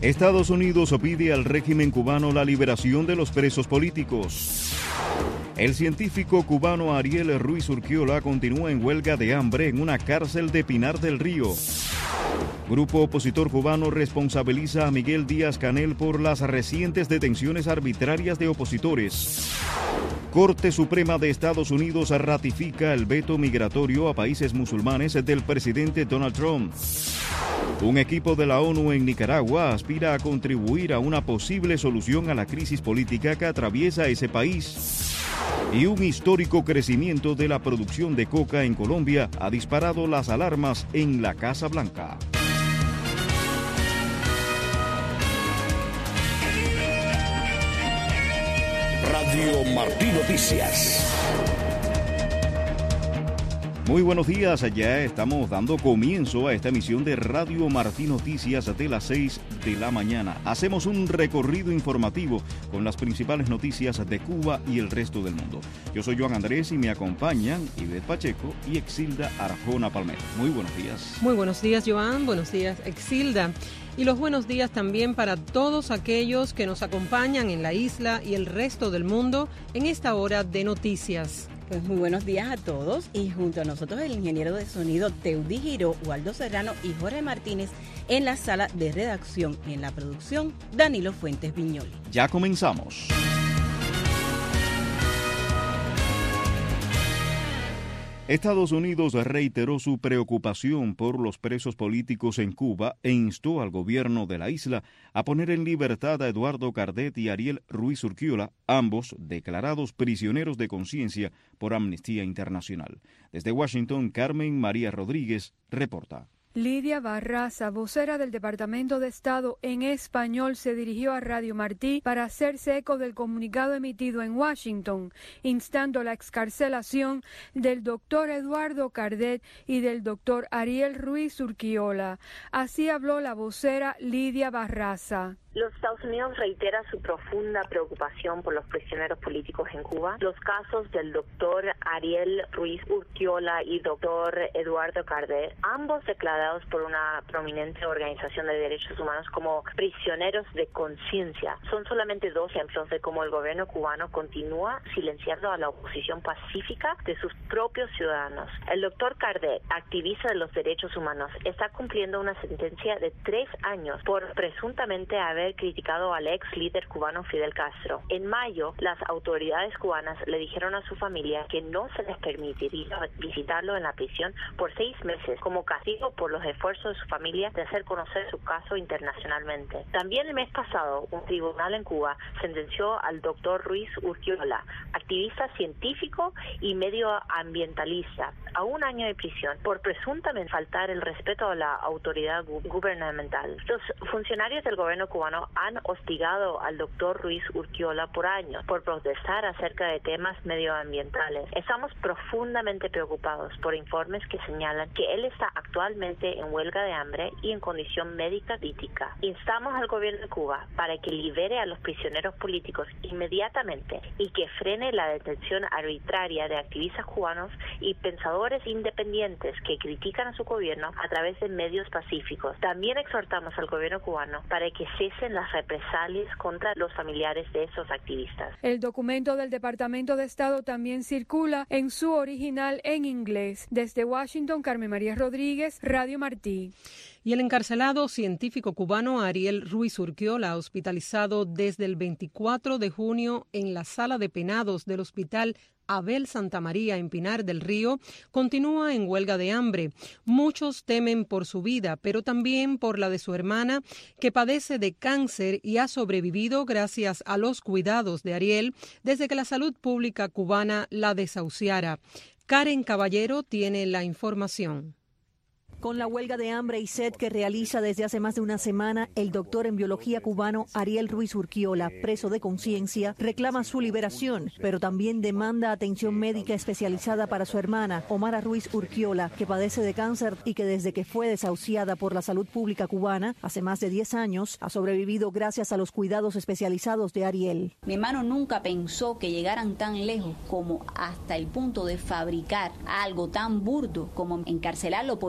Estados Unidos pide al régimen cubano la liberación de los presos políticos. El científico cubano Ariel Ruiz Urquiola continúa en huelga de hambre en una cárcel de Pinar del Río. Grupo opositor cubano responsabiliza a Miguel Díaz-Canel por las recientes detenciones arbitrarias de opositores. Corte Suprema de Estados Unidos ratifica el veto migratorio a países musulmanes del presidente Donald Trump. Un equipo de la ONU en Nicaragua aspira a contribuir a una posible solución a la crisis política que atraviesa ese país. Y un histórico crecimiento de la producción de coca en Colombia ha disparado las alarmas en la Casa Blanca. Radio Martí Noticias. Muy buenos días, ya estamos dando comienzo a esta emisión de Radio Martí Noticias de las 6 de la mañana. Hacemos un recorrido informativo con las principales noticias de Cuba y el resto del mundo. Yo soy Joan Andrés y me acompañan Ivette Pacheco y Exilda Arjona Palmero. Muy buenos días. Muy buenos días, Joan. Buenos días, Exilda. Y los buenos días también para todos aquellos que nos acompañan en la isla y el resto del mundo en esta hora de noticias. Pues muy buenos días a todos y junto a nosotros el ingeniero de sonido Teudí Giró, Waldo Serrano y Jorge Martínez en la sala de redacción y en la producción Danilo Fuentes Viñoli. Ya comenzamos. Estados Unidos reiteró su preocupación por los presos políticos en Cuba e instó al gobierno de la isla a poner en libertad a Eduardo Cardet y Ariel Ruiz Urquiola, ambos declarados prisioneros de conciencia por Amnistía Internacional. Desde Washington, Carmen María Rodríguez reporta. Lidia Barraza, vocera del Departamento de Estado en español, se dirigió a Radio Martí para hacerse eco del comunicado emitido en Washington, instando la excarcelación del doctor Eduardo Cardet y del doctor Ariel Ruiz Urquiola. Así habló la vocera Lidia Barraza. Los Estados Unidos reitera su profunda preocupación por los prisioneros políticos en Cuba. Los casos del doctor Ariel Ruiz Urquiola y doctor Eduardo Cardet, ambos declarados por una prominente organización de derechos humanos como prisioneros de conciencia, son solamente dos ejemplos de cómo el gobierno cubano continúa silenciando a la oposición pacífica de sus propios ciudadanos. El doctor Cardet, activista de los derechos humanos, está cumpliendo una sentencia de 3 años por presuntamente haber criticado al ex líder cubano Fidel Castro. En mayo, las autoridades cubanas le dijeron a su familia que no se les permitiría visitarlo en la prisión por 6 meses como castigo por los esfuerzos de su familia de hacer conocer su caso internacionalmente. También el mes pasado, un tribunal en Cuba sentenció al doctor Ruiz Urquiola, activista científico y medioambientalista, a 1 año de prisión por presuntamente faltar el respeto a la autoridad gubernamental. Los funcionarios del gobierno cubano han hostigado al doctor Ruiz Urquiola por años por protestar acerca de temas medioambientales. Estamos profundamente preocupados por informes que señalan que él está actualmente en huelga de hambre y en condición médica crítica. Instamos al gobierno de Cuba para que libere a los prisioneros políticos inmediatamente y que frene la detención arbitraria de activistas cubanos y pensadores independientes que critican a su gobierno a través de medios pacíficos. También exhortamos al gobierno cubano para que cese las represalias contra los familiares de esos activistas. El documento del Departamento de Estado también circula en su original en inglés. Desde Washington, Carmen María Rodríguez, Radio Martí. Y el encarcelado científico cubano Ariel Ruiz Urquiola, hospitalizado desde el 24 de junio en la sala de penados del Hospital Abel Santa María en Pinar del Río, continúa en huelga de hambre. Muchos temen por su vida, pero también por la de su hermana, que padece de cáncer y ha sobrevivido gracias a los cuidados de Ariel desde que la salud pública cubana la desahuciara. Karen Caballero tiene la información. Con la huelga de hambre y sed que realiza desde hace más de una semana, el doctor en biología cubano Ariel Ruiz Urquiola, preso de conciencia, reclama su liberación, pero también demanda atención médica especializada para su hermana, Omara Ruiz Urquiola, que padece de cáncer y que desde que fue desahuciada por la salud pública cubana hace más de 10 años, ha sobrevivido gracias a los cuidados especializados de Ariel. Mi hermano nunca pensó que llegaran tan lejos como hasta el punto de fabricar algo tan burdo como encarcelarlo por 1 año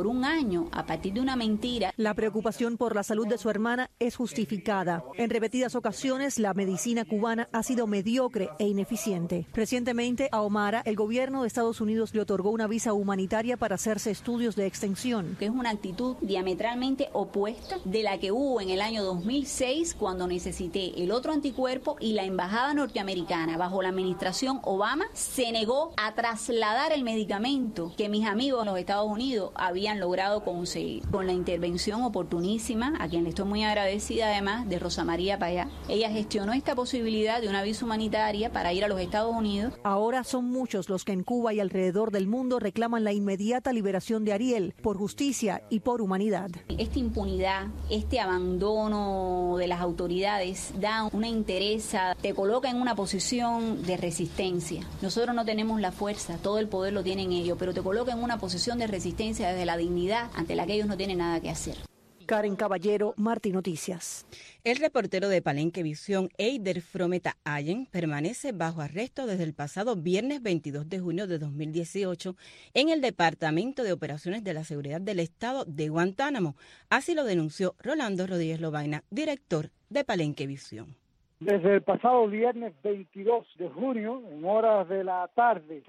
daño a partir de una mentira. La preocupación por la salud de su hermana es justificada. En repetidas ocasiones, la medicina cubana ha sido mediocre e ineficiente. Recientemente, a Omara, el gobierno de Estados Unidos le otorgó una visa humanitaria para hacerse estudios de extensión. Que es una actitud diametralmente opuesta de la que hubo en el año 2006, cuando necesité el otro anticuerpo y la embajada norteamericana, bajo la administración Obama, se negó a trasladar el medicamento que mis amigos en los Estados Unidos habían logrado conseguir. Con la intervención oportunísima, a quien le estoy muy agradecida además, de Rosa María Payá, ella gestionó esta posibilidad de una visa humanitaria para ir a los Estados Unidos. Ahora son muchos los que en Cuba y alrededor del mundo reclaman la inmediata liberación de Ariel por justicia y por humanidad. Esta impunidad, este abandono de las autoridades da una entereza, te coloca en una posición de resistencia. Nosotros no tenemos la fuerza, todo el poder lo tienen ellos, pero te coloca en una posición de resistencia desde la dignidad ante la que ellos no tienen nada que hacer. Karen Caballero, Martí Noticias. El reportero de Palenque Visión, Eider Frometa Allen, permanece bajo arresto desde el pasado viernes 22 de junio de 2018 en el Departamento de Operaciones de la Seguridad del Estado de Guantánamo. Así lo denunció Rolando Rodríguez Lobaina, director de Palenque Visión. Desde el pasado viernes 22 de junio, en horas de la tarde,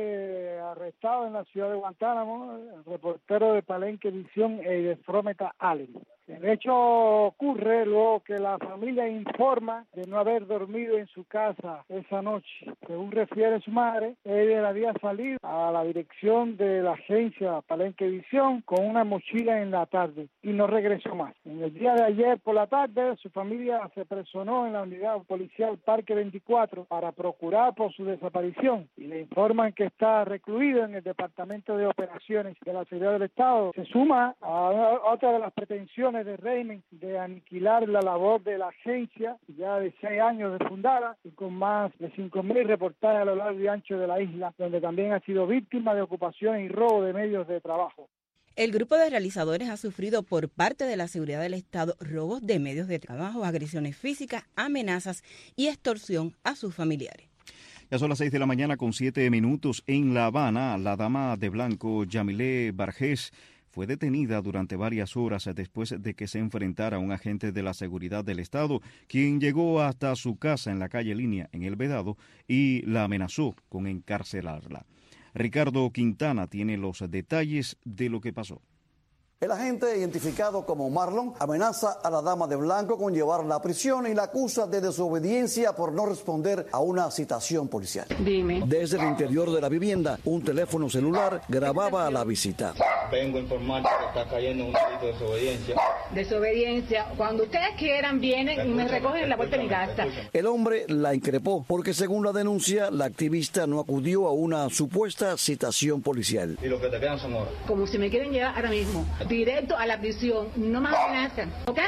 fue arrestado en la ciudad de Guantánamo el reportero de Palenque Visión, Eider Frometa Allen. El hecho ocurre luego que la familia informa de no haber dormido en su casa esa noche. Según refiere su madre, Eider había salido a la dirección de la agencia Palenque Visión con una mochila en la tarde y no regresó más. En el día de ayer por la tarde, su familia se personó en la unidad policial Parque 24 para procurar por su desaparición y le informan que está recluido en el Departamento de Operaciones de la Seguridad del Estado. Se suma a otra de las pretensiones de régimen de aniquilar la labor de la agencia, ya de 6 años de fundada y con más de 5.000 reportajes a lo largo y ancho de la isla, donde también ha sido víctima de ocupaciones y robo de medios de trabajo. El grupo de realizadores ha sufrido por parte de la Seguridad del Estado robos de medios de trabajo, agresiones físicas, amenazas y extorsión a sus familiares. Ya son las 6 de la mañana con 7 minutos en La Habana. La dama de blanco Yamilé Barjés fue detenida durante varias horas después de que se enfrentara a un agente de la Seguridad del Estado, quien llegó hasta su casa en la calle Línea, en El Vedado, y la amenazó con encarcelarla. Ricardo Quintana tiene los detalles de lo que pasó. El agente, identificado como Marlon, amenaza a la dama de blanco con llevarla a prisión y la acusa de desobediencia por no responder a una citación policial. Dime. Desde el interior de la vivienda, un teléfono celular grababa la visita. Vengo a informar que está cayendo un delito de desobediencia. Desobediencia. Cuando ustedes quieran, vienen y me recogen en la puerta de mi casa. El hombre la increpó porque, según la denuncia, la activista no acudió a una supuesta citación policial. Y lo que te quedan son horas. Como si me quieren llevar ahora mismo. Directo a la prisión, no más amenaza, ¿ok?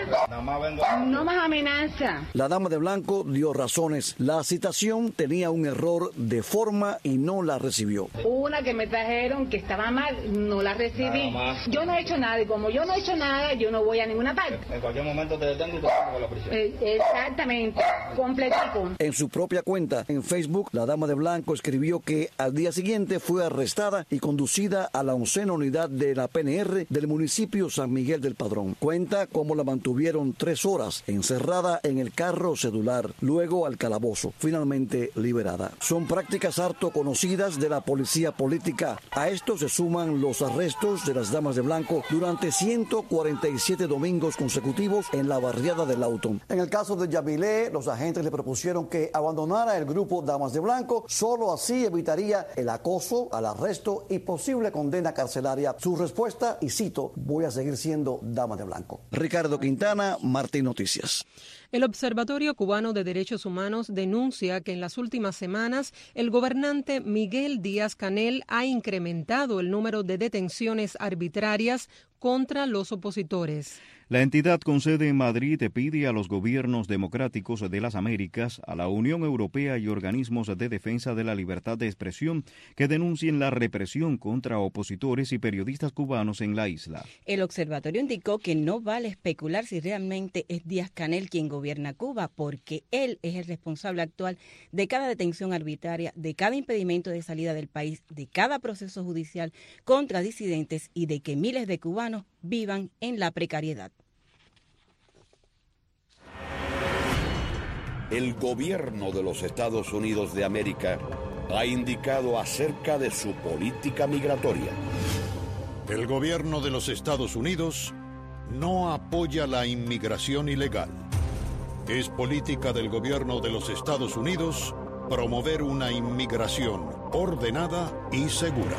No más amenaza. La dama de blanco dio razones. La citación tenía un error de forma y no la recibió. Una que me trajeron que estaba mal, no la recibí. Yo no he hecho nada y como yo no he hecho nada, yo no voy a ninguna parte. En cualquier momento te detengo y te saco a la prisión. Exactamente, completico. En su propia cuenta en Facebook, la dama de blanco escribió que al día siguiente fue arrestada y conducida a la 11ª unidad de la PNR del municipio San Miguel del Padrón. Cuenta cómo la mantuvieron 3 horas encerrada en el carro celular, luego al calabozo, finalmente liberada. Son prácticas harto conocidas de la policía política. A esto se suman los arrestos de las damas de blanco durante 147 domingos consecutivos en la barriada del Auto. En el caso de Yamilé, los agentes le propusieron que abandonara el grupo Damas de Blanco, solo así evitaría el acoso, al arresto y posible condena carcelaria. Su respuesta, y cito, voy a seguir siendo dama de blanco. Ricardo Quintana, Martín Noticias. El Observatorio Cubano de Derechos Humanos denuncia que en las últimas semanas el gobernante Miguel Díaz-Canel ha incrementado el número de detenciones arbitrarias contra los opositores. La entidad con sede en Madrid pide a los gobiernos democráticos de las Américas, a la Unión Europea y organismos de defensa de la libertad de expresión que denuncien la represión contra opositores y periodistas cubanos en la isla. El observatorio indicó que no vale especular si realmente es Díaz-Canel quien gobierna Cuba, porque él es el responsable actual de cada detención arbitraria, de cada impedimento de salida del país, de cada proceso judicial contra disidentes y de que miles de cubanos vivan en la precariedad. El gobierno de los Estados Unidos de América ha indicado acerca de su política migratoria. El gobierno de los Estados Unidos no apoya la inmigración ilegal. Es política del gobierno de los Estados Unidos promover una inmigración ordenada y segura.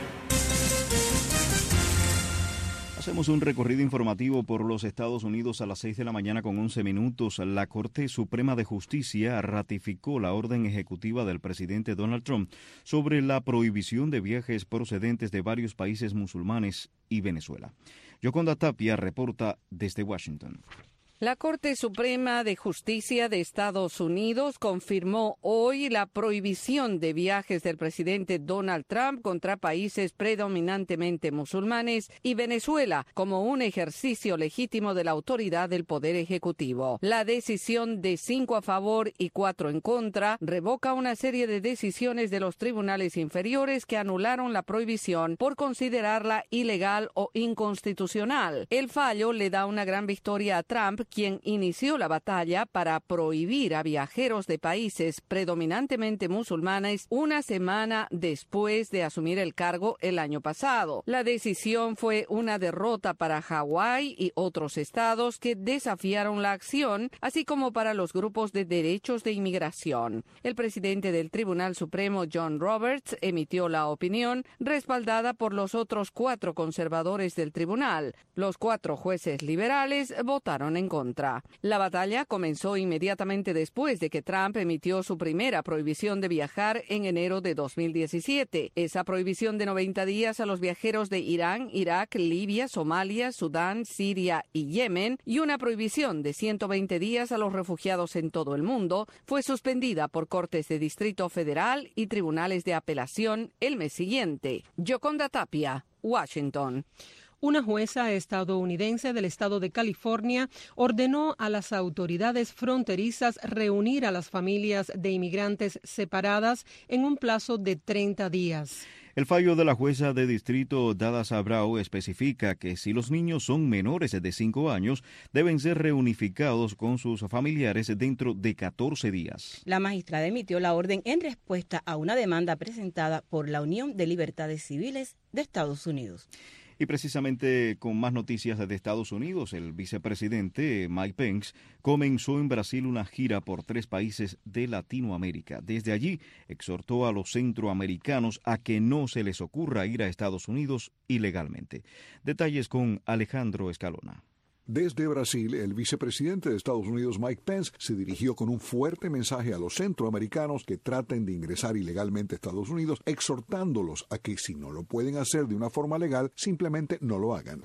Hacemos un recorrido informativo por los Estados Unidos a las 6 de la mañana con 11 minutos. La Corte Suprema de Justicia ratificó la orden ejecutiva del presidente Donald Trump sobre la prohibición de viajes procedentes de varios países musulmanes y Venezuela. Yoconda Tapia reporta desde Washington. La Corte Suprema de Justicia de Estados Unidos confirmó hoy la prohibición de viajes del presidente Donald Trump contra países predominantemente musulmanes y Venezuela como un ejercicio legítimo de la autoridad del Poder Ejecutivo. La decisión de 5 a favor y 4 en contra revoca una serie de decisiones de los tribunales inferiores que anularon la prohibición por considerarla ilegal o inconstitucional. El fallo le da una gran victoria a Trump, quien inició la batalla para prohibir a viajeros de países predominantemente musulmanes una semana después de asumir el cargo el año pasado. La decisión fue una derrota para Hawái y otros estados que desafiaron la acción, así como para los grupos de derechos de inmigración. El presidente del Tribunal Supremo, John Roberts, emitió la opinión respaldada por los otros 4 conservadores del tribunal. Los 4 jueces liberales votaron en contra. La batalla comenzó inmediatamente después de que Trump emitió su primera prohibición de viajar en enero de 2017. Esa prohibición de 90 días a los viajeros de Irán, Irak, Libia, Somalia, Sudán, Siria y Yemen y una prohibición de 120 días a los refugiados en todo el mundo fue suspendida por cortes de Distrito Federal y tribunales de apelación el mes siguiente. Yoconda Tapia, Washington. Una jueza estadounidense del estado de California ordenó a las autoridades fronterizas reunir a las familias de inmigrantes separadas en un plazo de 30 días. El fallo de la jueza de distrito Dada Sabrao especifica que si los niños son menores de 5 años, deben ser reunificados con sus familiares dentro de 14 días. La magistrada emitió la orden en respuesta a una demanda presentada por la Unión de Libertades Civiles de Estados Unidos. Y precisamente con más noticias de Estados Unidos, el vicepresidente Mike Pence comenzó en Brasil una gira por 3 países de Latinoamérica. Desde allí exhortó a los centroamericanos a que no se les ocurra ir a Estados Unidos ilegalmente. Detalles con Alejandro Escalona. Desde Brasil, el vicepresidente de Estados Unidos, Mike Pence, se dirigió con un fuerte mensaje a los centroamericanos que traten de ingresar ilegalmente a Estados Unidos, exhortándolos a que si no lo pueden hacer de una forma legal, simplemente no lo hagan.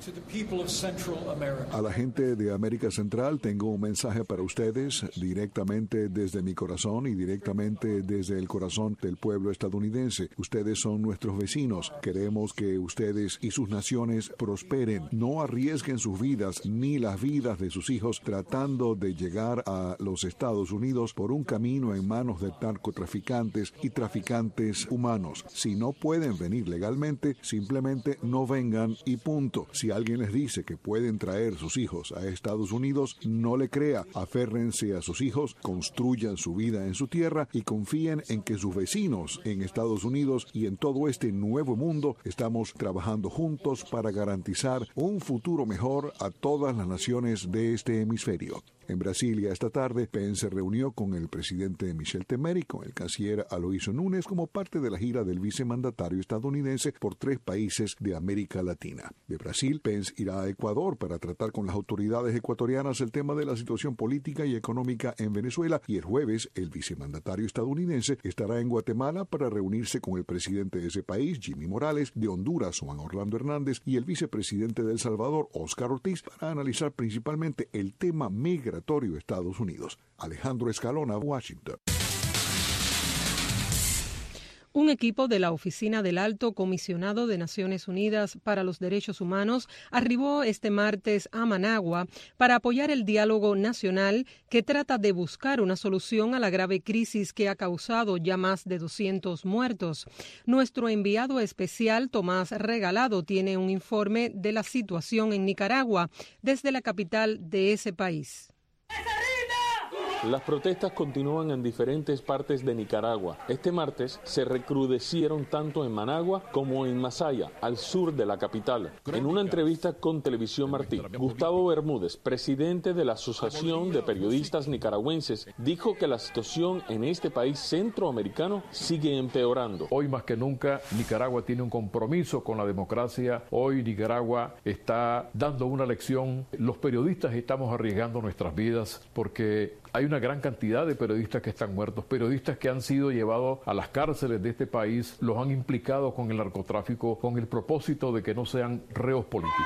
A la gente de América Central tengo un mensaje para ustedes directamente desde mi corazón y directamente desde el corazón del pueblo estadounidense. Ustedes son nuestros vecinos. Queremos que ustedes y sus naciones prosperen. No arriesguen sus vidas ni las vidas de sus hijos tratando de llegar a los Estados Unidos por un camino en manos de narcotraficantes y traficantes humanos. Si no pueden venir legalmente, simplemente no vengan y punto. Si alguien les dice que pueden traer sus hijos a Estados Unidos, no le crea. Aférrense a sus hijos, construyan su vida en su tierra y confíen en que sus vecinos en Estados Unidos y en todo este nuevo mundo estamos trabajando juntos para garantizar un futuro mejor a todas las naciones de este hemisferio. En Brasilia esta tarde, Pence se reunió con el presidente Michel Temer y con el canciller Aloysio Nunes como parte de la gira del vicemandatario estadounidense por 3 países de América Latina. De Brasil, Pence irá a Ecuador para tratar con las autoridades ecuatorianas el tema de la situación política y económica en Venezuela, y el jueves el vicemandatario estadounidense estará en Guatemala para reunirse con el presidente de ese país, Jimmy Morales, de Honduras, Juan Orlando Hernández, y el vicepresidente de El Salvador, Óscar Ortiz, para analizar analizar principalmente el tema migratorio de Estados Unidos. Alejandro Escalona, Washington. Un equipo de la Oficina del Alto Comisionado de Naciones Unidas para los Derechos Humanos arribó este martes a Managua para apoyar el diálogo nacional que trata de buscar una solución a la grave crisis que ha causado ya más de 200 muertos. Nuestro enviado especial, Tomás Regalado, tiene un informe de la situación en Nicaragua desde la capital de ese país. Las protestas continúan en diferentes partes de Nicaragua. Este martes se recrudecieron tanto en Managua como en Masaya, al sur de la capital. En una entrevista con Televisión Martí, Gustavo Bermúdez, presidente de la Asociación de Periodistas Nicaragüenses, dijo que la situación en este país centroamericano sigue empeorando. Hoy más que nunca Nicaragua tiene un compromiso con la democracia. Hoy Nicaragua está dando una lección. Los periodistas estamos arriesgando nuestras vidas porque hay una gran cantidad de periodistas que están muertos, periodistas que han sido llevados a las cárceles de este país, los han implicado con el narcotráfico con el propósito de que no sean reos políticos.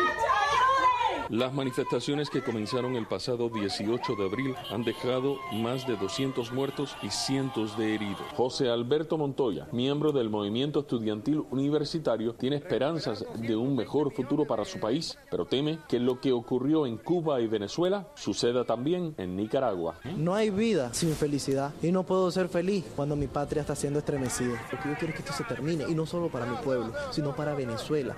Las manifestaciones que comenzaron el pasado 18 de abril han dejado más de 200 muertos y cientos de heridos. José Alberto Montoya, miembro del movimiento estudiantil universitario, tiene esperanzas de un mejor futuro para su país, pero teme que lo que ocurrió en Cuba y Venezuela suceda también en Nicaragua. No hay vida sin felicidad y no puedo ser feliz cuando mi patria está siendo estremecida. Lo que yo quiero es que esto se termine y no solo para mi pueblo, sino para Venezuela.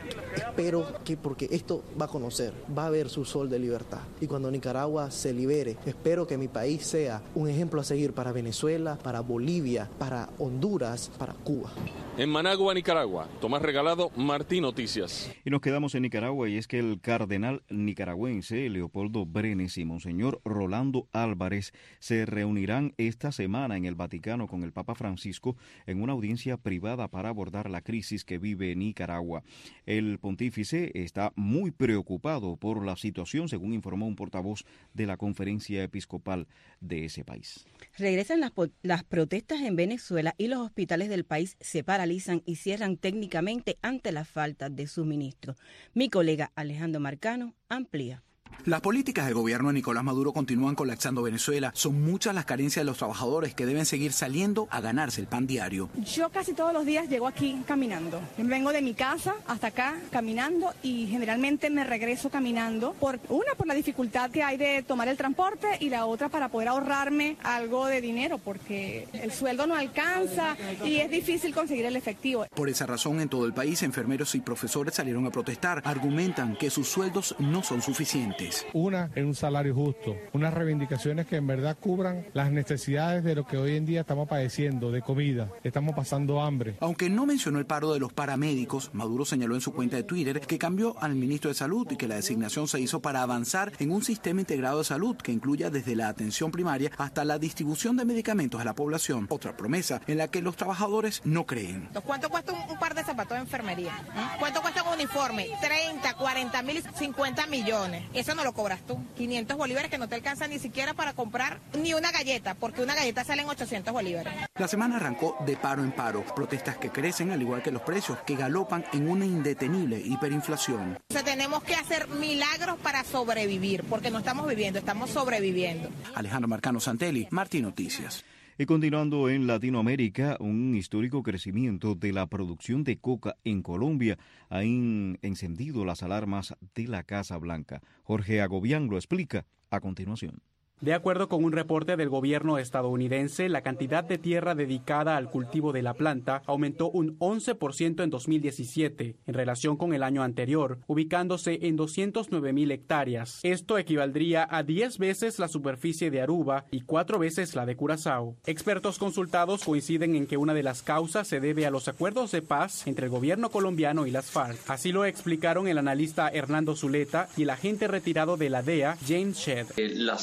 Espero que, porque esto va a conocer, va a ver su sol de libertad. Y cuando Nicaragua se libere, espero que mi país sea un ejemplo a seguir para Venezuela, para Bolivia, para Honduras, para Cuba. En Managua, Nicaragua, Tomás Regalado, Martí Noticias. Y nos quedamos en Nicaragua, y es que el cardenal nicaragüense Leopoldo Brenes y Monseñor Rolando Álvarez se reunirán esta semana en el Vaticano con el Papa Francisco en una audiencia privada para abordar la crisis que vive Nicaragua. El pontífice está muy preocupado por la situación, según informó un portavoz de la Conferencia Episcopal de ese país. Regresan las protestas en Venezuela y los hospitales del país se paralizan y cierran técnicamente ante la falta de suministro. Mi colega Alejandro Marcano amplía. Las políticas del gobierno de Nicolás Maduro continúan colapsando Venezuela. Son muchas las carencias de los trabajadores que deben seguir saliendo a ganarse el pan diario. Yo casi todos los días llego aquí caminando. Vengo de mi casa hasta acá caminando y generalmente me regreso caminando. Por la dificultad que hay de tomar el transporte y la otra para poder ahorrarme algo de dinero porque el sueldo no alcanza y es difícil conseguir el efectivo. Por esa razón, en todo el país, enfermeros y profesores salieron a protestar. Argumentan que sus sueldos no son suficientes. Una, en un salario justo, unas reivindicaciones que en verdad cubran las necesidades de lo que hoy en día estamos padeciendo, de comida, estamos pasando hambre. Aunque no mencionó el paro de los paramédicos, Maduro señaló en su cuenta de Twitter que cambió al ministro de Salud y que la designación se hizo para avanzar en un sistema integrado de salud que incluya desde la atención primaria hasta la distribución de medicamentos a la población. Otra promesa en la que los trabajadores no creen. ¿Cuánto cuesta un par de zapatos de enfermería? ¿Cuánto cuesta un uniforme? 30, 40 mil, 50 millones. Eso no lo cobras tú. 500 bolívares que no te alcanzan ni siquiera para comprar ni una galleta, porque una galleta sale en 800 bolívares. La semana arrancó de paro en paro, protestas que crecen al igual que los precios que galopan en una indetenible hiperinflación. O sea, tenemos que hacer milagros para sobrevivir, porque no estamos viviendo, estamos sobreviviendo. Alejandro Marcano Santelli, Martí Noticias. Y continuando en Latinoamérica, un histórico crecimiento de la producción de coca en Colombia ha encendido las alarmas de la Casa Blanca. Jorge Agobián lo explica a continuación. De acuerdo con un reporte del gobierno estadounidense, la cantidad de tierra dedicada al cultivo de la planta aumentó un 11% en 2017 en relación con el año anterior, ubicándose en 209.000 hectáreas. Esto equivaldría a 10 veces la superficie de Aruba y 4 veces la de Curazao. Expertos consultados coinciden en que una de las causas se debe a los acuerdos de paz entre el gobierno colombiano y las FARC. Así lo explicaron el analista Hernando Zuleta y el agente retirado de la DEA, James Shedd. Las FARC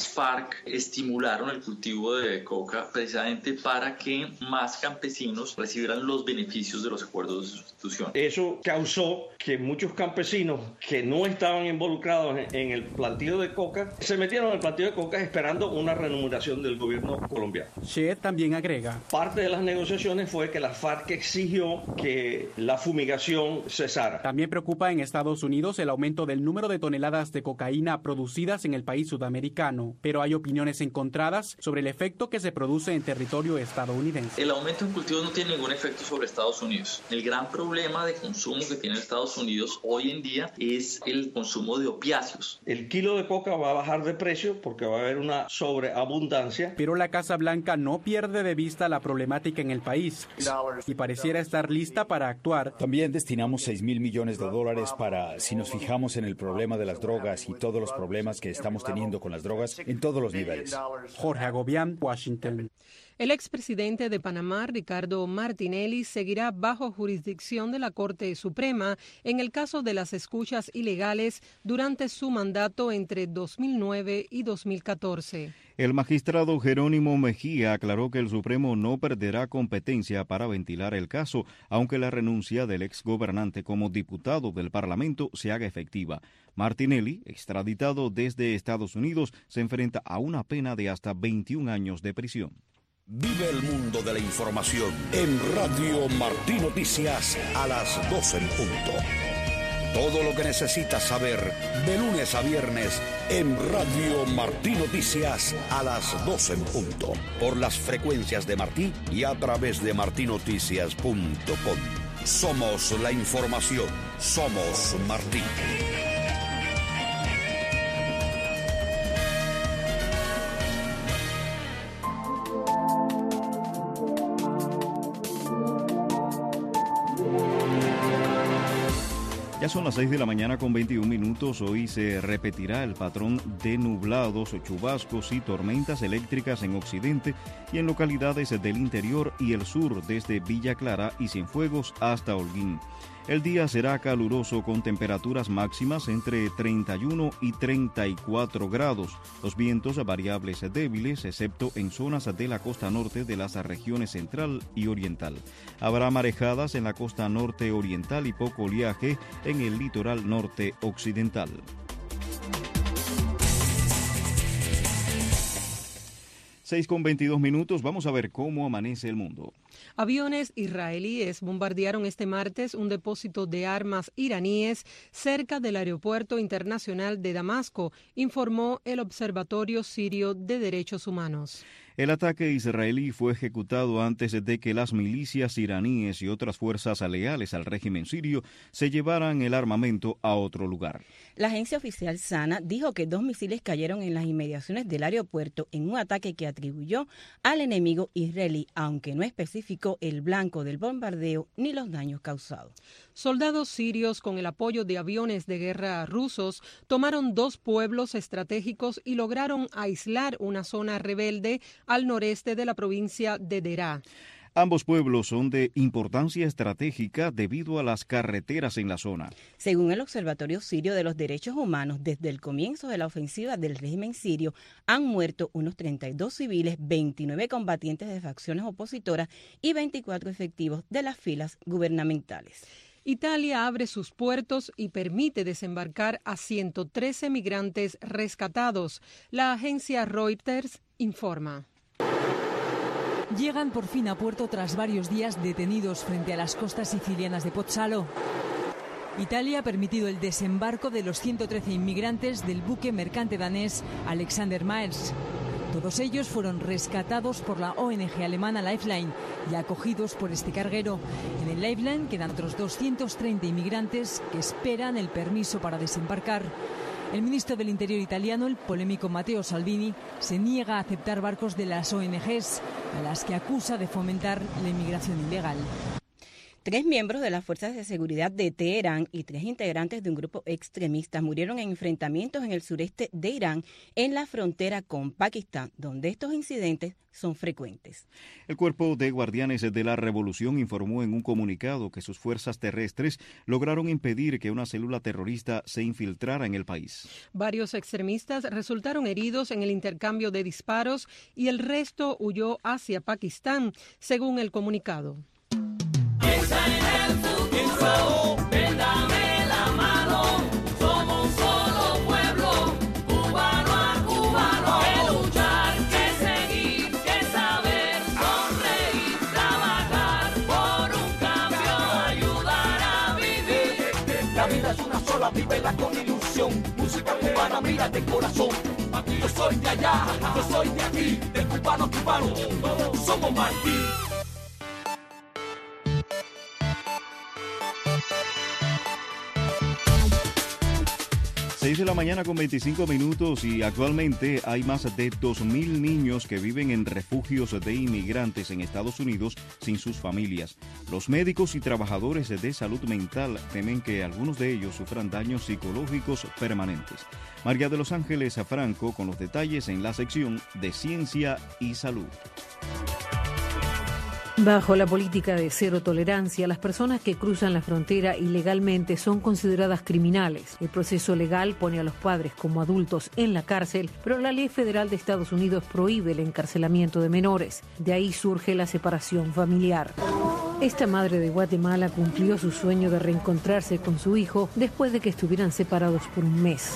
FARC estimularon el cultivo de coca precisamente para que más campesinos recibieran los beneficios de los acuerdos de sustitución. Eso causó que muchos campesinos que no estaban involucrados en el plantío de coca se metieron en el plantío de coca esperando una remuneración del gobierno colombiano. Shea también agrega: parte de las negociaciones fue que la FARC exigió que la fumigación cesara. También preocupa en Estados Unidos el aumento del número de toneladas de cocaína producidas en el país sudamericano, pero hay opiniones encontradas sobre el efecto que se produce en territorio estadounidense. El aumento en cultivos no tiene ningún efecto sobre Estados Unidos. El gran problema de consumo que tiene Estados Unidos hoy en día es el consumo de opiáceos. El kilo de coca va a bajar de precio porque va a haber una sobreabundancia. Pero la Casa Blanca no pierde de vista la problemática en el país y pareciera estar lista para actuar. También destinamos $6,000 millones para, si nos fijamos en el problema de las drogas y todos los problemas que estamos teniendo con las drogas en todos los niveles. Jorge Agobián, Washington. El expresidente de Panamá, Ricardo Martinelli, seguirá bajo jurisdicción de la Corte Suprema en el caso de las escuchas ilegales durante su mandato entre 2009 y 2014. El magistrado Jerónimo Mejía aclaró que el Supremo no perderá competencia para ventilar el caso, aunque la renuncia del exgobernante como diputado del Parlamento se haga efectiva. Martinelli, extraditado desde Estados Unidos, se enfrenta a una pena de hasta 21 años de prisión. Vive el mundo de la información en Radio Martí Noticias a las 12 en punto. Todo lo que necesitas saber de lunes a viernes en Radio Martí Noticias a las 12 en punto. Por las frecuencias de Martí y a través de martinoticias.com. Somos la información. Somos Martí. Ya son las 6 de la mañana con 21 minutos. Hoy se repetirá el patrón de nublados, chubascos y tormentas eléctricas en occidente y en localidades del interior y el sur, desde Villa Clara y Cienfuegos hasta Holguín. El día será caluroso con temperaturas máximas entre 31 y 34 grados. Los vientos variables débiles, excepto en zonas de la costa norte de las regiones central y oriental. Habrá marejadas en la costa norte oriental y poco oleaje en el litoral norte occidental. Con 22 minutos, vamos a ver cómo amanece el mundo. Aviones israelíes bombardearon este martes un depósito de armas iraníes cerca del aeropuerto internacional de Damasco, informó el Observatorio Sirio de Derechos Humanos. El ataque israelí fue ejecutado antes de que las milicias iraníes y otras fuerzas leales al régimen sirio se llevaran el armamento a otro lugar. La agencia oficial SANA dijo que 2 misiles cayeron en las inmediaciones del aeropuerto en un ataque que atribuyó al enemigo israelí, aunque no especificó el blanco del bombardeo ni los daños causados. Soldados sirios con el apoyo de aviones de guerra rusos tomaron 2 pueblos estratégicos y lograron aislar una zona rebelde al noreste de la provincia de Deraa. Ambos pueblos son de importancia estratégica debido a las carreteras en la zona. Según el Observatorio Sirio de los Derechos Humanos, desde el comienzo de la ofensiva del régimen sirio han muerto unos 32 civiles, 29 combatientes de facciones opositoras y 24 efectivos de las filas gubernamentales. Italia abre sus puertos y permite desembarcar a 113 migrantes rescatados. La agencia Reuters informa. Llegan por fin a puerto tras varios días detenidos frente a las costas sicilianas de Pozzallo. Italia ha permitido el desembarco de los 113 inmigrantes del buque mercante danés Alexander Maersk. Todos ellos fueron rescatados por la ONG alemana Lifeline y acogidos por este carguero. En el Lifeline quedan otros 230 inmigrantes que esperan el permiso para desembarcar. El ministro del Interior italiano, el polémico Matteo Salvini, se niega a aceptar barcos de las ONGs, a las que acusa de fomentar la inmigración ilegal. 3 miembros de las fuerzas de seguridad de Teherán y 3 integrantes de un grupo extremista murieron en enfrentamientos en el sureste de Irán, en la frontera con Pakistán, donde estos incidentes son frecuentes. El Cuerpo de Guardianes de la Revolución informó en un comunicado que sus fuerzas terrestres lograron impedir que una célula terrorista se infiltrara en el país. Varios extremistas resultaron heridos en el intercambio de disparos y el resto huyó hacia Pakistán, según el comunicado. Piensa en el futuro, ven, dame la mano, somos un solo pueblo, cubano a cubano. Que luchar, que seguir, que saber, sonreír, trabajar por un cambio, ayudar a vivir. La vida es una sola, vívela con ilusión, música cubana, mira de corazón. Yo soy de allá, yo soy de aquí, de cubano a cubano, somos Martí. 6 de la mañana con 25 minutos y actualmente hay más de 2.000 niños que viven en refugios de inmigrantes en Estados Unidos sin sus familias. Los médicos y trabajadores de salud mental temen que algunos de ellos sufran daños psicológicos permanentes. María de los Ángeles Franco con los detalles en la sección de Ciencia y Salud. Bajo la política de cero tolerancia, las personas que cruzan la frontera ilegalmente son consideradas criminales. El proceso legal pone a los padres como adultos en la cárcel, pero la ley federal de Estados Unidos prohíbe el encarcelamiento de menores. De ahí surge la separación familiar. Esta madre de Guatemala cumplió su sueño de reencontrarse con su hijo después de que estuvieran separados por un mes.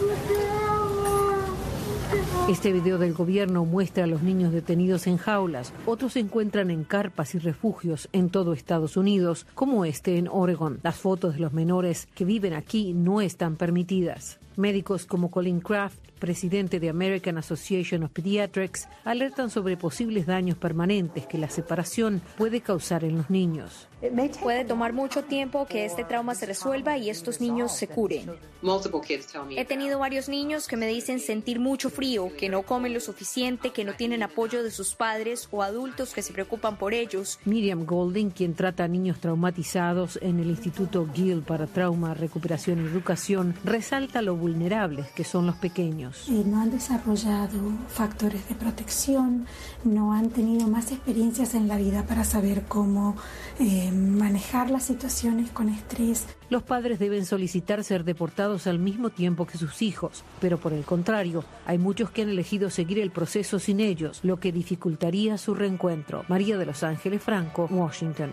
Este video del gobierno muestra a los niños detenidos en jaulas. Otros se encuentran en carpas y refugios en todo Estados Unidos, como este en Oregon. Las fotos de los menores que viven aquí no están permitidas. Médicos como Colin Kraft, presidente de American Association of Pediatrics, alertan sobre posibles daños permanentes que la separación puede causar en los niños. Puede tomar mucho tiempo que este trauma se resuelva y estos niños se curen. He tenido varios niños que me dicen sentir mucho frío, que no comen lo suficiente, que no tienen apoyo de sus padres o adultos que se preocupan por ellos. Miriam Golding, quien trata a niños traumatizados en el Instituto Gill para Trauma, Recuperación y Educación, resalta lo vulnerables que son los pequeños. No han desarrollado factores de protección, no han tenido más experiencias en la vida para saber cómo manejar las situaciones con estrés. Los padres deben solicitar ser deportados al mismo tiempo que sus hijos, pero por el contrario, hay muchos que han elegido seguir el proceso sin ellos, lo que dificultaría su reencuentro. María de los Ángeles Franco, Washington.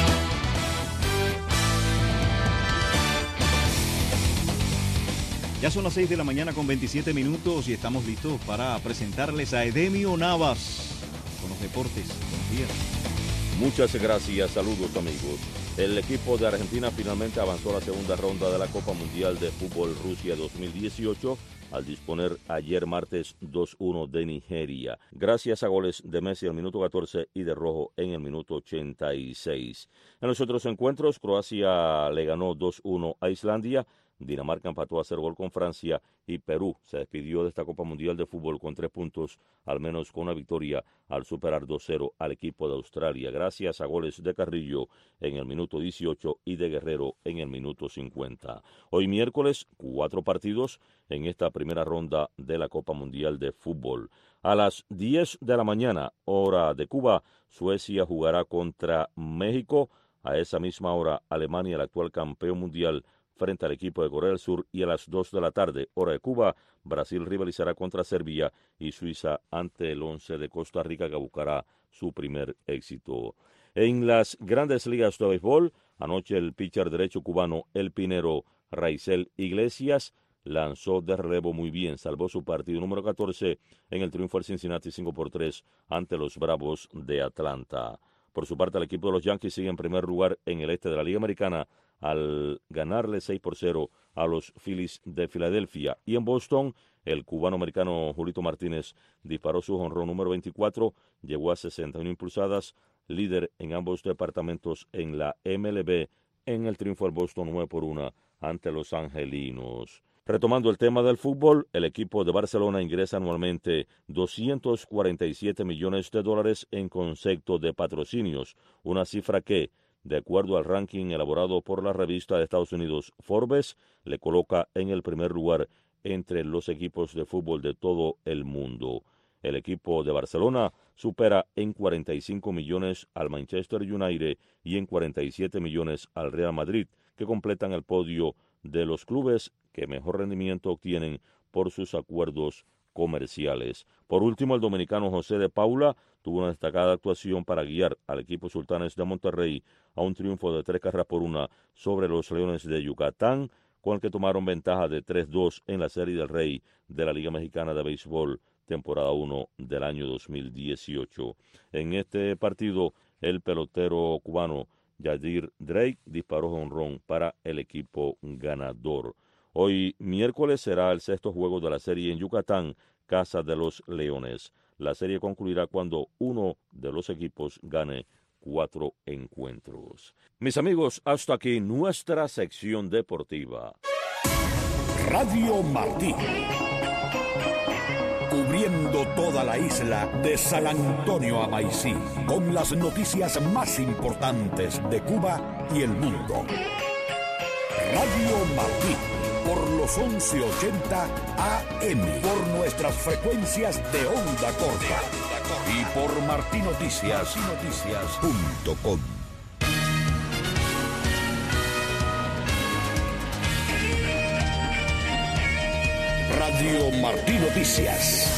Ya son las 6 de la mañana con 27 minutos y estamos listos para presentarles a Edemio Navas con los deportes. Buenos días. Muchas gracias, saludos amigos. El equipo de Argentina finalmente avanzó a la segunda ronda de la Copa Mundial de Fútbol Rusia 2018 al disponer ayer martes 2-1 de Nigeria, gracias a goles de Messi al minuto 14 y de Rojo en el minuto 86. En los otros encuentros, Croacia le ganó 2-1 a Islandia, Dinamarca empató a 0 gol con Francia y Perú se despidió de esta Copa Mundial de Fútbol con 3 puntos, al menos con una victoria al superar 2-0 al equipo de Australia, gracias a goles de Carrillo en el minuto 18 y de Guerrero en el minuto 50. Hoy miércoles, 4 partidos en esta primera ronda de la Copa Mundial de Fútbol. A las 10 de la mañana, hora de Cuba, Suecia jugará contra México. A esa misma hora, Alemania, el actual campeón mundial, frente al equipo de Corea del Sur, y a las 2 de la tarde, hora de Cuba, Brasil rivalizará contra Serbia y Suiza ante el 11 de Costa Rica, que buscará su primer éxito. En las grandes ligas de béisbol, anoche el pitcher derecho cubano El Pinero Raizel Iglesias lanzó de relevo muy bien, salvó su partido número 14 en el triunfo del Cincinnati 5-3 ante los Bravos de Atlanta. Por su parte, el equipo de los Yankees sigue en primer lugar en el este de la Liga Americana al ganarle 6-0 a los Phillies de Filadelfia. Y en Boston, el cubano-americano Julito Martínez disparó su jonrón número 24, llegó a 61 impulsadas, líder en ambos departamentos en la MLB, en el triunfo del Boston 9-1 ante los angelinos. Retomando el tema del fútbol, el equipo de Barcelona ingresa anualmente $247 millones en concepto de patrocinios, una cifra que, De acuerdo al ranking elaborado por la revista de Estados Unidos Forbes, le coloca en el primer lugar entre los equipos de fútbol de todo el mundo. El equipo de Barcelona supera en 45 millones al Manchester United y en 47 millones al Real Madrid, que completan el podio de los clubes que mejor rendimiento obtienen por sus acuerdos comerciales. Por último, el dominicano José de Paula tuvo una destacada actuación para guiar al equipo Sultanes de Monterrey a un triunfo de 3-1 sobre los Leones de Yucatán, con el que tomaron ventaja de 3-2 en la Serie del Rey de la Liga Mexicana de Béisbol, temporada 1 del año 2018. En este partido, el pelotero cubano Yadir Drake disparó jonrón para el equipo ganador. Hoy miércoles será el sexto juego de la serie en Yucatán, casa de los Leones. La serie concluirá cuando uno de los equipos gane 4 encuentros. Mis amigos, hasta aquí nuestra sección deportiva. Radio Martí. Cubriendo toda la isla de San Antonio a Maicí, con las noticias más importantes de Cuba y el mundo. Radio Martí, por los 1180 AM, por nuestras frecuencias de onda corta y por martinoticias.com. Radio Martí Noticias.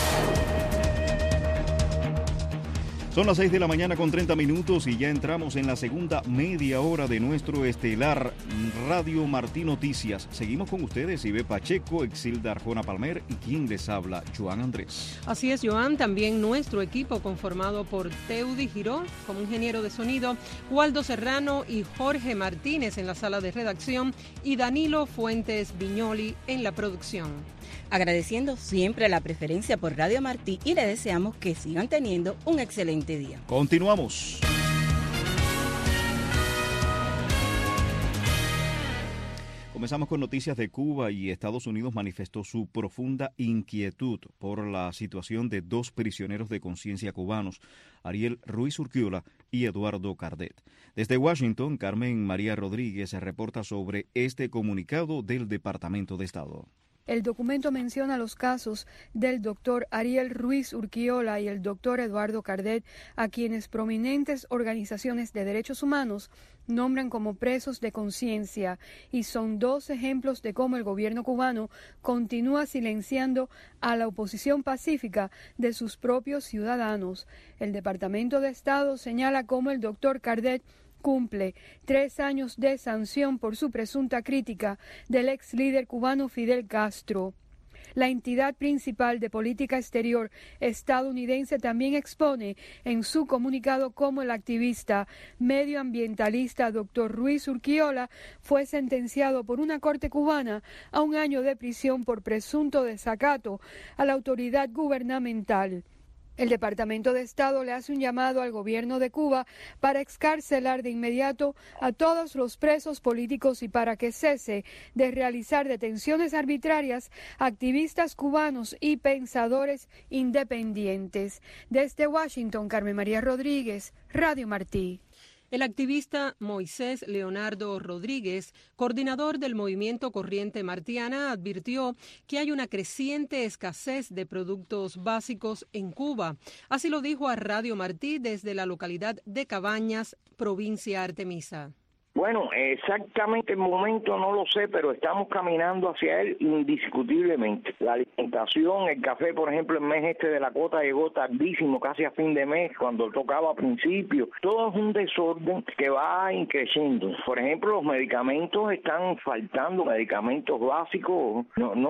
Son las 6 de la mañana con 30 minutos y ya entramos en la segunda media hora de nuestro estelar Radio Martí Noticias. Seguimos con ustedes, Ibe Pacheco, Exilda Arjona Palmer y quien les habla, Joan Andrés. Así es, Joan, también nuestro equipo conformado por Teudi Giró como ingeniero de sonido, Waldo Serrano y Jorge Martínez en la sala de redacción y Danilo Fuentes Viñoli en la producción. Agradeciendo siempre la preferencia por Radio Martí y le deseamos que sigan teniendo un excelente día. Continuamos. Comenzamos con noticias de Cuba y Estados Unidos manifestó su profunda inquietud por la situación de dos prisioneros de conciencia cubanos, Ariel Ruiz Urquiola y Eduardo Cardet. Desde Washington, Carmen María Rodríguez reporta sobre este comunicado del Departamento de Estado. El documento menciona los casos del doctor Ariel Ruiz Urquiola y el doctor Eduardo Cardet, a quienes prominentes organizaciones de derechos humanos nombran como presos de conciencia, y son dos ejemplos de cómo el gobierno cubano continúa silenciando a la oposición pacífica de sus propios ciudadanos. El Departamento de Estado señala cómo el doctor Cardet cumple 3 años de sanción por su presunta crítica del ex líder cubano Fidel Castro. La entidad principal de política exterior estadounidense también expone en su comunicado cómo el activista medioambientalista Dr. Ruiz Urquiola fue sentenciado por una corte cubana a 1 año de prisión por presunto desacato a la autoridad gubernamental. El Departamento de Estado le hace un llamado al gobierno de Cuba para excarcelar de inmediato a todos los presos políticos y para que cese de realizar detenciones arbitrarias a activistas cubanos y pensadores independientes. Desde Washington, Carmen María Rodríguez, Radio Martí. El activista Moisés Leonardo Rodríguez, coordinador del movimiento Corriente Martiana, advirtió que hay una creciente escasez de productos básicos en Cuba. Así lo dijo a Radio Martí desde la localidad de Cabañas, provincia Artemisa. Bueno, exactamente el momento no lo sé, pero estamos caminando hacia él indiscutiblemente. La alimentación, el café, por ejemplo, el mes de la cota llegó tardísimo, casi a fin de mes, cuando tocaba a principio. Todo es un desorden que va creciendo. Por ejemplo, los medicamentos están faltando, medicamentos básicos.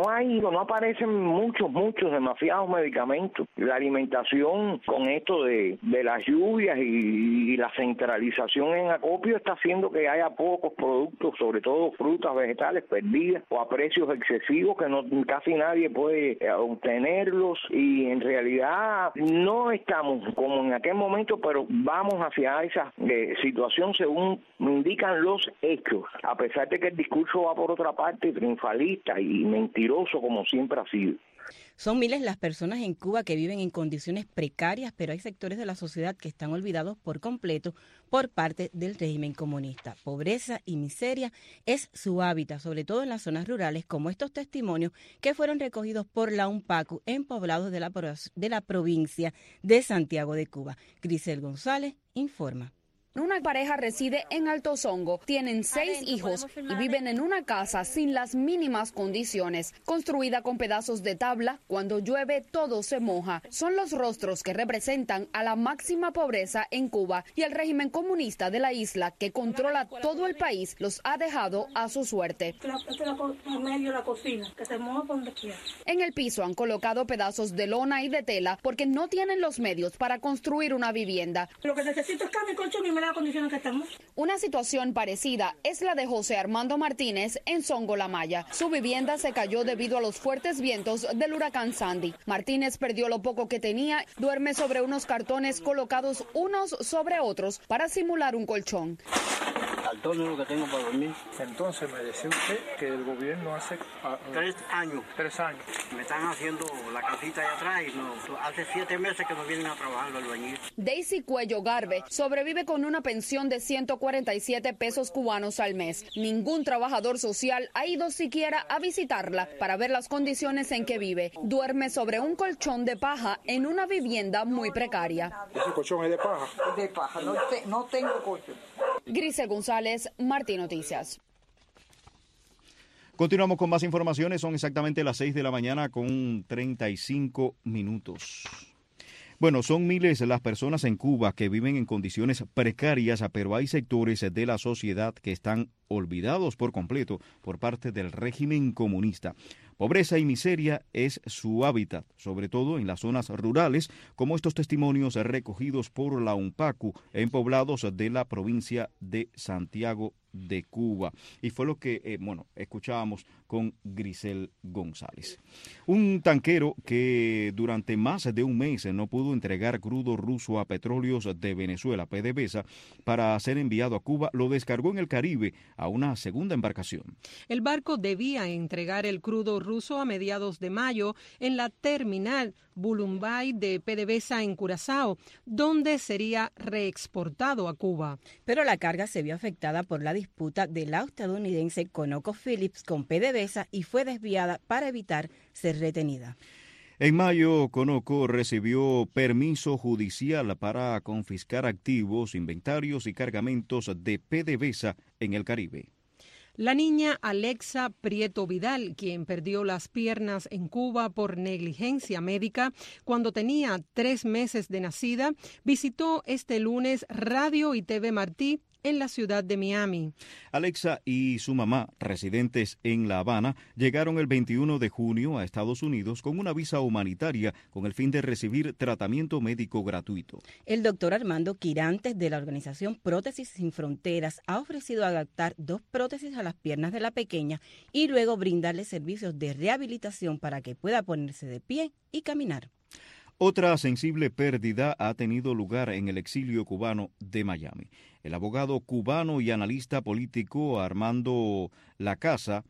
No aparecen muchos, demasiados medicamentos. La alimentación con esto de las lluvias y la centralización en acopio está haciendo que haya pocos productos, sobre todo frutas, vegetales perdidas o a precios excesivos que casi nadie puede obtenerlos, y en realidad no estamos como en aquel momento, pero vamos hacia esa situación según me indican los hechos, a pesar de que el discurso va por otra parte triunfalista y mentiroso como siempre ha sido. Son miles las personas en Cuba que viven en condiciones precarias, pero hay sectores de la sociedad que están olvidados por completo por parte del régimen comunista. Pobreza y miseria es su hábitat, sobre todo en las zonas rurales, como estos testimonios que fueron recogidos por la UNPACU en poblados de la provincia de Santiago de Cuba. Grisel González informa. Una pareja reside en Alto Songo, tienen 6 hijos y viven en una casa sin las mínimas condiciones, construida con pedazos de tabla. Cuando llueve todo se moja. Son los rostros que representan a la máxima pobreza en Cuba, y el régimen comunista de la isla, que controla todo el país, los ha dejado a su suerte. En el piso han colocado pedazos de lona y de tela porque no tienen los medios para construir una vivienda. Lo que necesito es cama y colchón y las condiciones que estamos. Una situación parecida es la de José Armando Martínez en Songo La Maya. Su vivienda se cayó debido a los fuertes vientos del huracán Sandy. Martínez perdió lo poco que tenía, duerme sobre unos cartones colocados unos sobre otros para simular un colchón. Todo lo que tengo para dormir. Entonces me decía usted que el gobierno hace 3 años. 3 años. Me están haciendo la casita allá atrás y hace 7 meses que no vienen a trabajar los albañiles. Daisy Cuello Garbe sobrevive con una pensión de 147 pesos cubanos al mes. Ningún trabajador social ha ido siquiera a visitarla para ver las condiciones en que vive. Duerme sobre un colchón de paja en una vivienda muy precaria. ¿Ese colchón es de paja? De paja, no tengo colchón. Grisel González, Martín Noticias. Continuamos con más informaciones. Son exactamente las 6 de la mañana con 35 minutos. Bueno, son miles las personas en Cuba que viven en condiciones precarias, pero hay sectores de la sociedad que están olvidados por completo por parte del régimen comunista. Pobreza y miseria es su hábitat, sobre todo en las zonas rurales, como estos testimonios recogidos por la UNPACU en poblados de la provincia de Santiago de Cuba. Y fue lo que, escuchábamos con Grisel González. Un tanquero que durante más de un mes no pudo entregar crudo ruso a Petróleos de Venezuela, PDVSA, para ser enviado a Cuba, lo descargó en el Caribe a una segunda embarcación. El barco debía entregar el crudo ruso a mediados de mayo en la terminal Bulumbay de PDVSA en Curazao, donde sería reexportado a Cuba. Pero la carga se vio afectada por la disputa de la estadounidense ConocoPhillips con PDVSA y fue desviada para evitar ser retenida. En mayo, Conoco recibió permiso judicial para confiscar activos, inventarios y cargamentos de PDVSA en el Caribe. La niña Alexa Prieto Vidal, quien perdió las piernas en Cuba por negligencia médica cuando tenía 3 meses de nacida, visitó este lunes Radio y TV Martí en la ciudad de Miami. Alexa y su mamá, residentes en La Habana, llegaron el 21 de junio a Estados Unidos con una visa humanitaria con el fin de recibir tratamiento médico gratuito. El doctor Armando Quirantes de la organización Prótesis Sin Fronteras ha ofrecido adaptar 2 prótesis a las piernas de la pequeña y luego brindarle servicios de rehabilitación para que pueda ponerse de pie y caminar. Otra sensible pérdida ha tenido lugar en el exilio cubano de Miami. El abogado cubano y analista político Armando Lacasa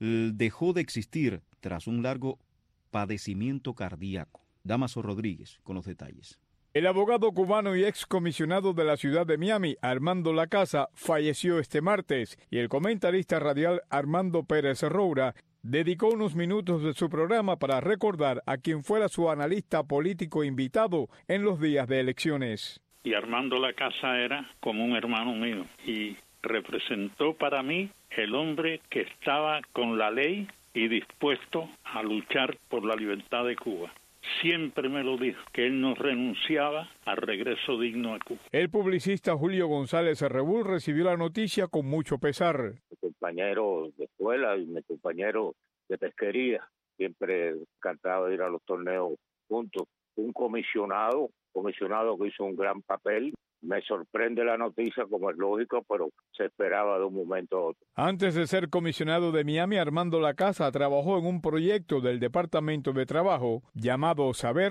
dejó de existir tras un largo padecimiento cardíaco. Damaso Rodríguez con los detalles. El abogado cubano y excomisionado de la ciudad de Miami, Armando Lacasa, falleció este martes y el comentarista radial Armando Pérez Roura dedicó unos minutos de su programa para recordar a quien fuera su analista político invitado en los días de elecciones. Y Armando Lacasa era como un hermano mío y representó para mí el hombre que estaba con la ley y dispuesto a luchar por la libertad de Cuba. Siempre me lo dijo, que él no renunciaba al regreso digno a Cuba. El publicista Julio González Rebul recibió la noticia con mucho pesar. Mi compañero de escuela y mi compañero de pesquería, siempre encantado de ir a los torneos juntos. Un comisionado que hizo un gran papel. Me sorprende la noticia, como es lógico, pero se esperaba de un momento a otro. Antes de ser comisionado de Miami, Armando Lacasa trabajó en un proyecto del Departamento de Trabajo llamado Saber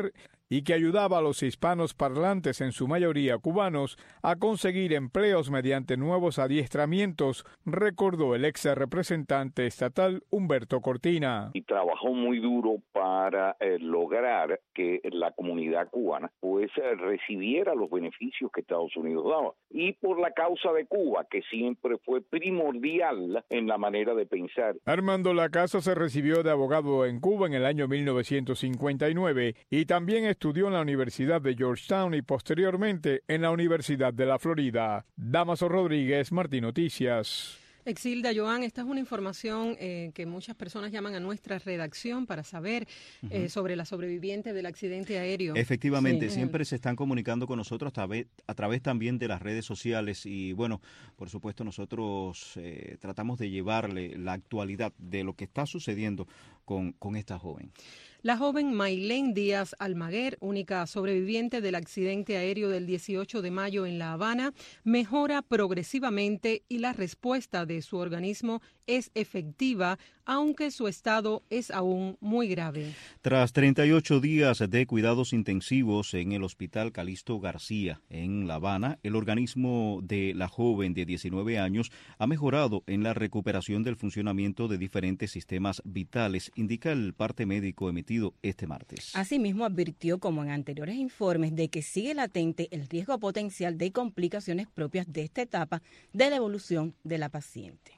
y que ayudaba a los hispanos parlantes, en su mayoría cubanos, a conseguir empleos mediante nuevos adiestramientos, recordó el ex representante estatal Humberto Cortina. Y trabajó muy duro para lograr que la comunidad cubana pues recibiera los beneficios que Estados Unidos daba. Y por la causa de Cuba, que siempre fue primordial en la manera de pensar. Armando Lacasa se recibió de abogado en Cuba en el año 1959 y también estudió en la Universidad de Georgetown y posteriormente en la Universidad de la Florida. Damaso Rodríguez, Martín Noticias. Exilda, Joan, esta es una información que muchas personas llaman a nuestra redacción para saber sobre la sobreviviente del accidente aéreo. Efectivamente, siempre se están comunicando con nosotros a través también de las redes sociales y bueno, por supuesto nosotros tratamos de llevarle la actualidad de lo que está sucediendo con esta joven. La joven Maylén Díaz Almaguer, única sobreviviente del accidente aéreo del 18 de mayo en La Habana, mejora progresivamente y la respuesta de su organismo es efectiva, aunque su estado es aún muy grave. Tras 38 días de cuidados intensivos en el Hospital Calixto García, en La Habana, el organismo de la joven de 19 años ha mejorado en la recuperación del funcionamiento de diferentes sistemas vitales, indica el parte médico emitido este martes. Asimismo, advirtió, como en anteriores informes, de que sigue latente el riesgo potencial de complicaciones propias de esta etapa de la evolución de la paciente.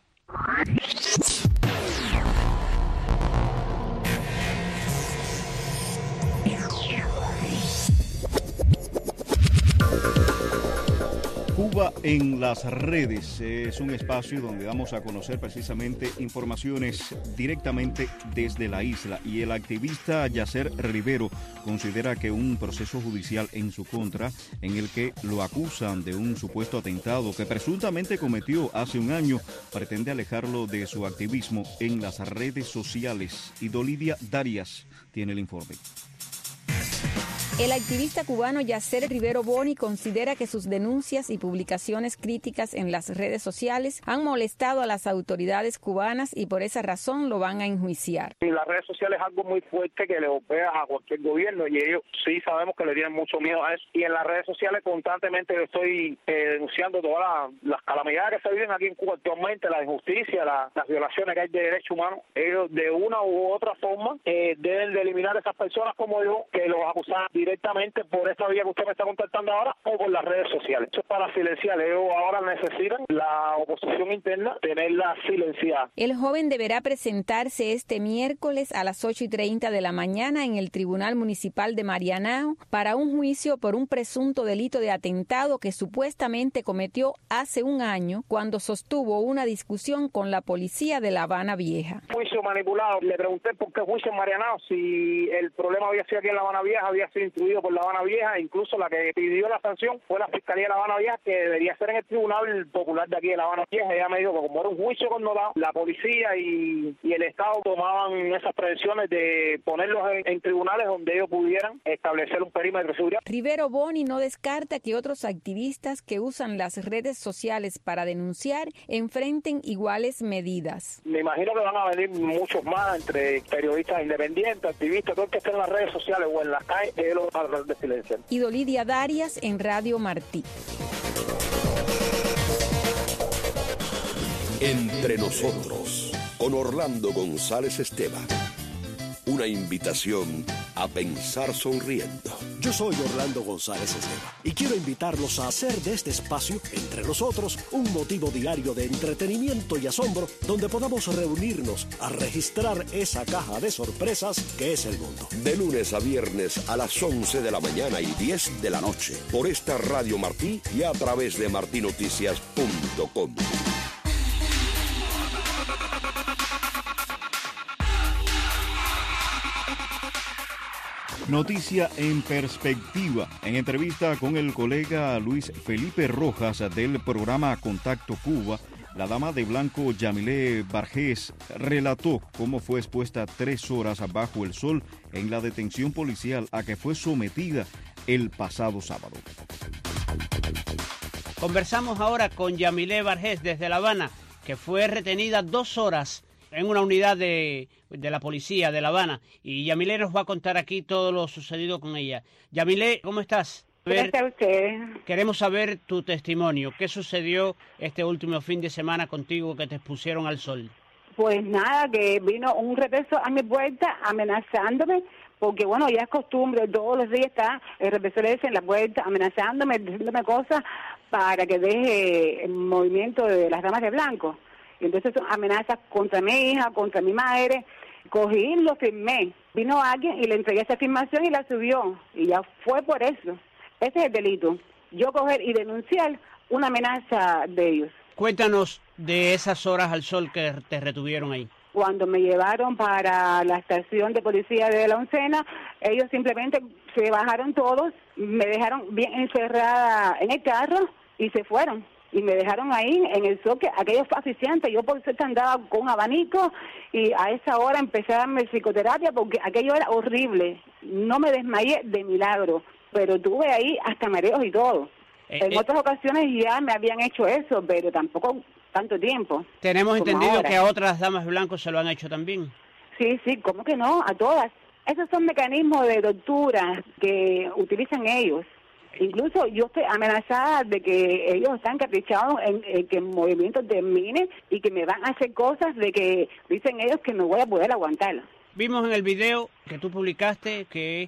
Cuba en las redes es un espacio donde vamos a conocer precisamente informaciones directamente desde la isla y el activista Yacer Rivero considera que un proceso judicial en su contra en el que lo acusan de un supuesto atentado que presuntamente cometió hace un año pretende alejarlo de su activismo en las redes sociales. Y Dolidia Darias tiene el informe. El activista cubano Yacer Rivero Boni considera que sus denuncias y publicaciones críticas en las redes sociales han molestado a las autoridades cubanas y por esa razón lo van a enjuiciar. Y las redes sociales es algo muy fuerte que le golpea a cualquier gobierno y ellos sí sabemos que le tienen mucho miedo a eso. Y en las redes sociales constantemente yo estoy denunciando todas las calamidades que se viven aquí en Cuba actualmente, la injusticia, las violaciones que hay de derechos humanos. Ellos de una u otra forma deben de eliminar a esas personas como yo que los acusan directamente por esta vía que usted me está contactando ahora o por las redes sociales. Eso es para silenciar. Ellos ahora necesitan la oposición interna tenerla silenciada. El joven deberá presentarse este miércoles a las 8:30 de la mañana en el Tribunal Municipal de Marianao para un juicio por un presunto delito de atentado que supuestamente cometió hace un año cuando sostuvo una discusión con la policía de La Habana Vieja. Juicio manipulado. Le pregunté por qué juicio en Marianao, si el problema había sido aquí en La Habana Vieja, había sido instruido por La Habana Vieja, incluso la que pidió la sanción fue la Fiscalía de La Habana Vieja, que debería ser en el Tribunal Popular de aquí de La Habana Vieja. Ella me dijo que como era un juicio connotado, la policía y el Estado tomaban esas prevenciones de ponerlos en tribunales donde ellos pudieran establecer un perímetro de seguridad. Rivero Boni no descarta que otros activistas que usan las redes sociales para denunciar enfrenten iguales medidas. Me imagino que van a venir muchos más, entre periodistas independientes, activistas, todo el que esté en las redes sociales o en las calles, ellos lo van a tratar de silenciar. Y Dolidia Darias en Radio Martí. Entre nosotros, con Orlando González Esteban. Una invitación a pensar sonriendo. Yo soy Orlando González Esteban y quiero invitarlos a hacer de este espacio, Entre Nosotros, un motivo diario de entretenimiento y asombro donde podamos reunirnos a registrar esa caja de sorpresas que es el mundo. De lunes a viernes a las 11 de la mañana y 10 de la noche por esta Radio Martí y a través de martinoticias.com. Noticia en perspectiva. En entrevista con el colega Luis Felipe Rojas del programa Contacto Cuba, la dama de blanco Yamilé Barjés relató cómo fue expuesta 3 horas bajo el sol en la detención policial a que fue sometida el pasado sábado. Conversamos ahora con Yamilé Barjés desde La Habana, que fue retenida 2 horas en una unidad de la policía de La Habana, y Yamile nos va a contar aquí todo lo sucedido con ella. Yamile, ¿cómo estás? Gracias a usted. Queremos saber tu testimonio. ¿Qué sucedió este último fin de semana contigo que te expusieron al sol? Pues nada, que vino un represo a mi puerta amenazándome, porque bueno, ya es costumbre, todos los días está el represor ese en la puerta amenazándome, diciéndome cosas para que deje el movimiento de las damas de blanco. Y entonces son amenazas contra mi hija, contra mi madre. Cogí, lo firmé. Vino alguien y le entregué esa afirmación y la subió. Y ya fue por eso. Ese es el delito. Yo coger y denunciar una amenaza de ellos. Cuéntanos de esas horas al sol que te retuvieron ahí. Cuando me llevaron para la estación de policía de La Oncena, ellos simplemente se bajaron todos, me dejaron bien encerrada en el carro y se fueron. Y me dejaron ahí en el sol, que aquello fue asfixiante. Yo por suerte andaba con un abanico y a esa hora empecé a darme psicoterapia porque aquello era horrible. No me desmayé de milagro, pero tuve ahí hasta mareos y todo. En otras ocasiones ya me habían hecho eso, pero tampoco tanto tiempo. Tenemos entendido que a otras damas blancos se lo han hecho también. Sí, ¿cómo que no? A todas. Esos son mecanismos de tortura que utilizan ellos. Incluso yo estoy amenazada de que ellos están caprichados en que el movimiento termine y que me van a hacer cosas de que dicen ellos que no voy a poder aguantarlo. Vimos en el video que tú publicaste que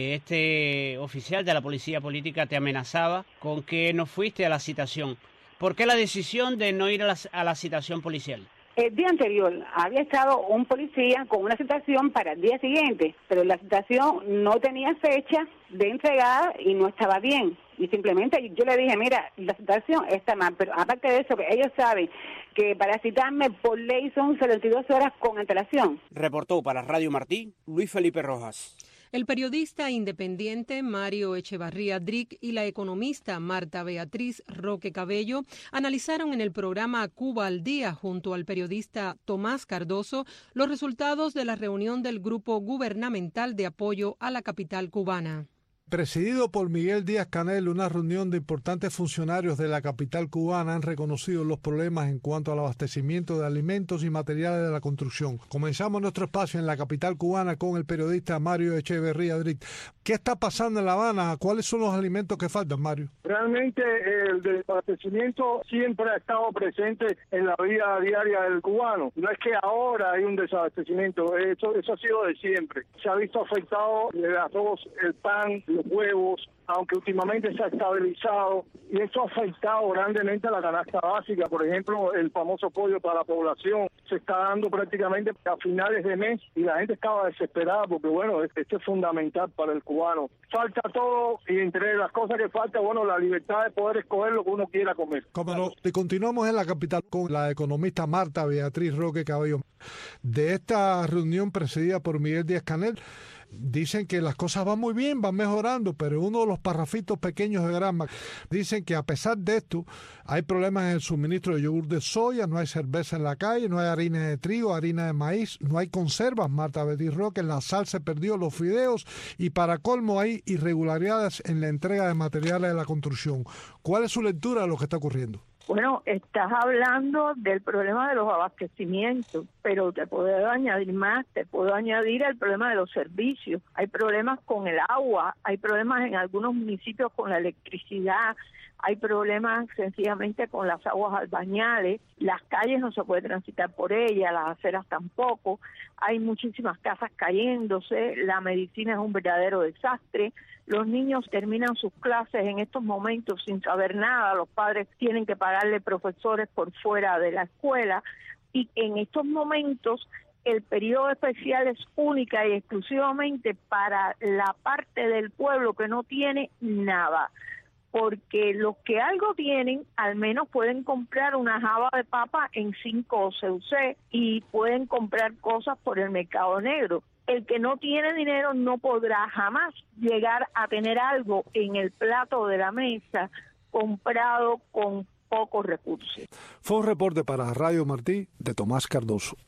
este oficial de la policía política te amenazaba con que no fuiste a la citación. ¿Por qué la decisión de no ir a la citación policial? El día anterior había estado un policía con una citación para el día siguiente, pero la citación no tenía fecha de entregada y no estaba bien. Y simplemente yo le dije, mira, la citación está mal, pero aparte de eso, que ellos saben que para citarme por ley son 72 horas con antelación. Reportó para Radio Martí, Luis Felipe Rojas. El periodista independiente Mario Echevarría Drick y la economista Marta Beatriz Roque Cabello analizaron en el programa Cuba al Día junto al periodista Tomás Cardoso los resultados de la reunión del Grupo Gubernamental de Apoyo a la Capital Cubana. Presidido por Miguel Díaz-Canel, una reunión de importantes funcionarios de la capital cubana han reconocido los problemas en cuanto al abastecimiento de alimentos y materiales de la construcción. Comenzamos nuestro espacio en la capital cubana con el periodista Mario Echeverría Drick. ¿Qué está pasando en La Habana? ¿Cuáles son los alimentos que faltan, Mario? Realmente el desabastecimiento siempre ha estado presente en la vida diaria del cubano. No es que ahora hay un desabastecimiento, eso ha sido de siempre. Se ha visto afectado el arroz, el pan, los huevos, aunque últimamente se ha estabilizado, y esto ha afectado grandemente a la canasta básica. Por ejemplo, el famoso pollo para la población se está dando prácticamente a finales de mes y la gente estaba desesperada porque, bueno, esto es fundamental para el cubano. Falta todo, y entre las cosas que falta, bueno, la libertad de poder escoger lo que uno quiera comer. Cómo no. Y continuamos en la capital con la economista Marta Beatriz Roque Cabello. De esta reunión presidida por Miguel Díaz-Canel, dicen que las cosas van muy bien, van mejorando, pero uno de los parrafitos pequeños de Granma dicen que a pesar de esto hay problemas en el suministro de yogur de soya, no hay cerveza en la calle, no hay harina de trigo, harina de maíz, no hay conservas, Marta Beatriz Roque, la sal se perdió, los fideos, y para colmo hay irregularidades en la entrega de materiales de la construcción. ¿Cuál es su lectura de lo que está ocurriendo? Bueno, estás hablando del problema de los abastecimientos, pero te puedo añadir más, te puedo añadir el problema de los servicios. Hay problemas con el agua, hay problemas en algunos municipios con la electricidad, hay problemas sencillamente con las aguas albañales, las calles no se puede transitar por ellas, las aceras tampoco, hay muchísimas casas cayéndose, la medicina es un verdadero desastre. Los niños terminan sus clases en estos momentos sin saber nada, los padres tienen que pagarle profesores por fuera de la escuela, y en estos momentos el periodo especial es única y exclusivamente para la parte del pueblo que no tiene nada, porque los que algo tienen al menos pueden comprar una jaba de papa en 5 CUC y pueden comprar cosas por el mercado negro. El que no tiene dinero no podrá jamás llegar a tener algo en el plato de la mesa comprado con pocos recursos. Fue un reporte para Radio Martí de Tomás Cardoso.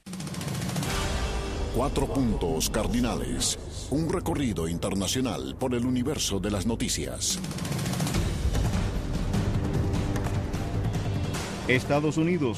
4 puntos cardinales. Un recorrido internacional por el universo de las noticias. Estados Unidos.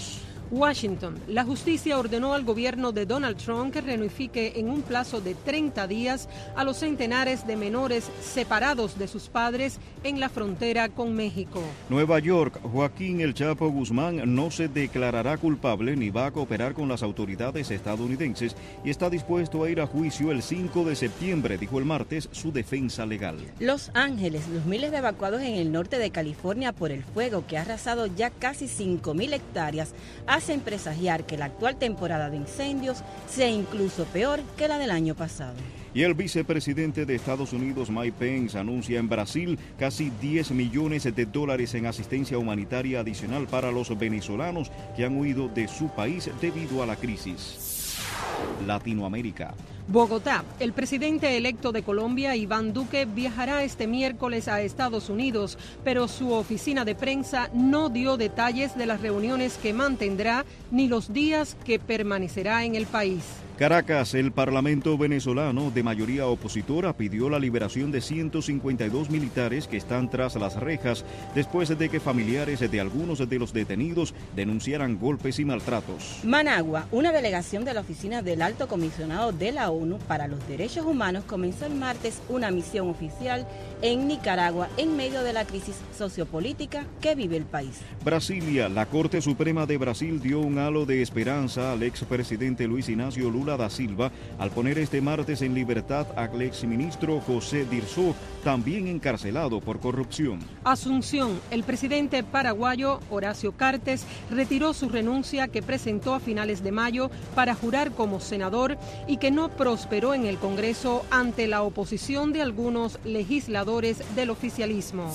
Washington. La justicia ordenó al gobierno de Donald Trump que reunifique en un plazo de 30 días a los centenares de menores separados de sus padres en la frontera con México. Nueva York. Joaquín El Chapo Guzmán no se declarará culpable ni va a cooperar con las autoridades estadounidenses y está dispuesto a ir a juicio el 5 de septiembre, dijo el martes su defensa legal. Los Ángeles. Los miles de evacuados en el norte de California por el fuego que ha arrasado ya casi 5.000 hectáreas hacen presagiar que la actual temporada de incendios sea incluso peor que la del año pasado. Y el vicepresidente de Estados Unidos, Mike Pence, anuncia en Brasil casi $10 millones en asistencia humanitaria adicional para los venezolanos que han huido de su país debido a la crisis. Latinoamérica. Bogotá. El presidente electo de Colombia, Iván Duque, viajará este miércoles a Estados Unidos, pero su oficina de prensa no dio detalles de las reuniones que mantendrá ni los días que permanecerá en el país. Caracas. El Parlamento venezolano de mayoría opositora pidió la liberación de 152 militares que están tras las rejas después de que familiares de algunos de los detenidos denunciaran golpes y maltratos. Managua. Una delegación de la oficina del Alto Comisionado de la ONU para los Derechos Humanos comenzó el martes una misión oficial en Nicaragua en medio de la crisis sociopolítica que vive el país. Brasilia. La Corte Suprema de Brasil dio un halo de esperanza al expresidente Luis Ignacio Lula da Silva al poner este martes en libertad al exministro José Dirceu, también encarcelado por corrupción. Asunción. El presidente paraguayo Horacio Cartes retiró su renuncia que presentó a finales de mayo para jurar como senador y que no prosperó en el Congreso ante la oposición de algunos legisladores del oficialismo.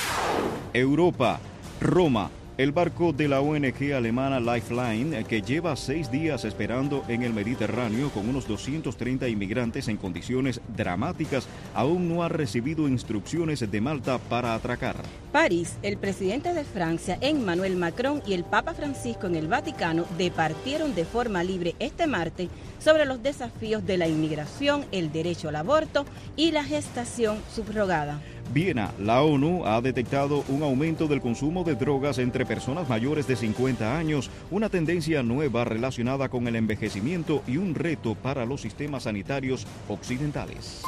Europa. Roma. El barco de la ONG alemana Lifeline, que lleva 6 días esperando en el Mediterráneo con unos 230 inmigrantes en condiciones dramáticas, aún no ha recibido instrucciones de Malta para atracar. París. El presidente de Francia, Emmanuel Macron, y el Papa Francisco en el Vaticano departieron de forma libre este martes sobre los desafíos de la inmigración, el derecho al aborto y la gestación subrogada. Viena. La ONU ha detectado un aumento del consumo de drogas entre personas mayores de 50 años, una tendencia nueva relacionada con el envejecimiento y un reto para los sistemas sanitarios occidentales.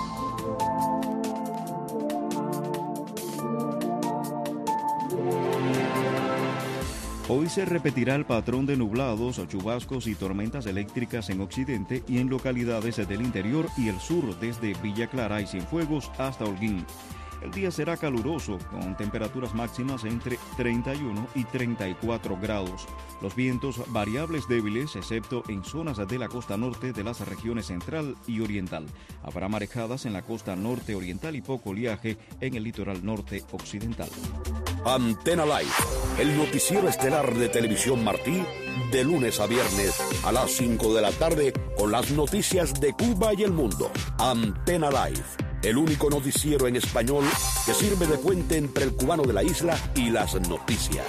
Hoy se repetirá el patrón de nublados, chubascos y tormentas eléctricas en Occidente y en localidades del interior y el sur, desde Villa Clara y Cienfuegos hasta Holguín. El día será caluroso, con temperaturas máximas entre 31 y 34 grados. Los vientos variables débiles, excepto en zonas de la costa norte de las regiones central y oriental. Habrá marejadas en la costa norte oriental y poco oleaje en el litoral norte occidental. Antena Live, el noticiero estelar de Televisión Martí, de lunes a viernes a las 5 de la tarde con las noticias de Cuba y el mundo. Antena Live, el único noticiero en español que sirve de puente entre el cubano de la isla y las noticias.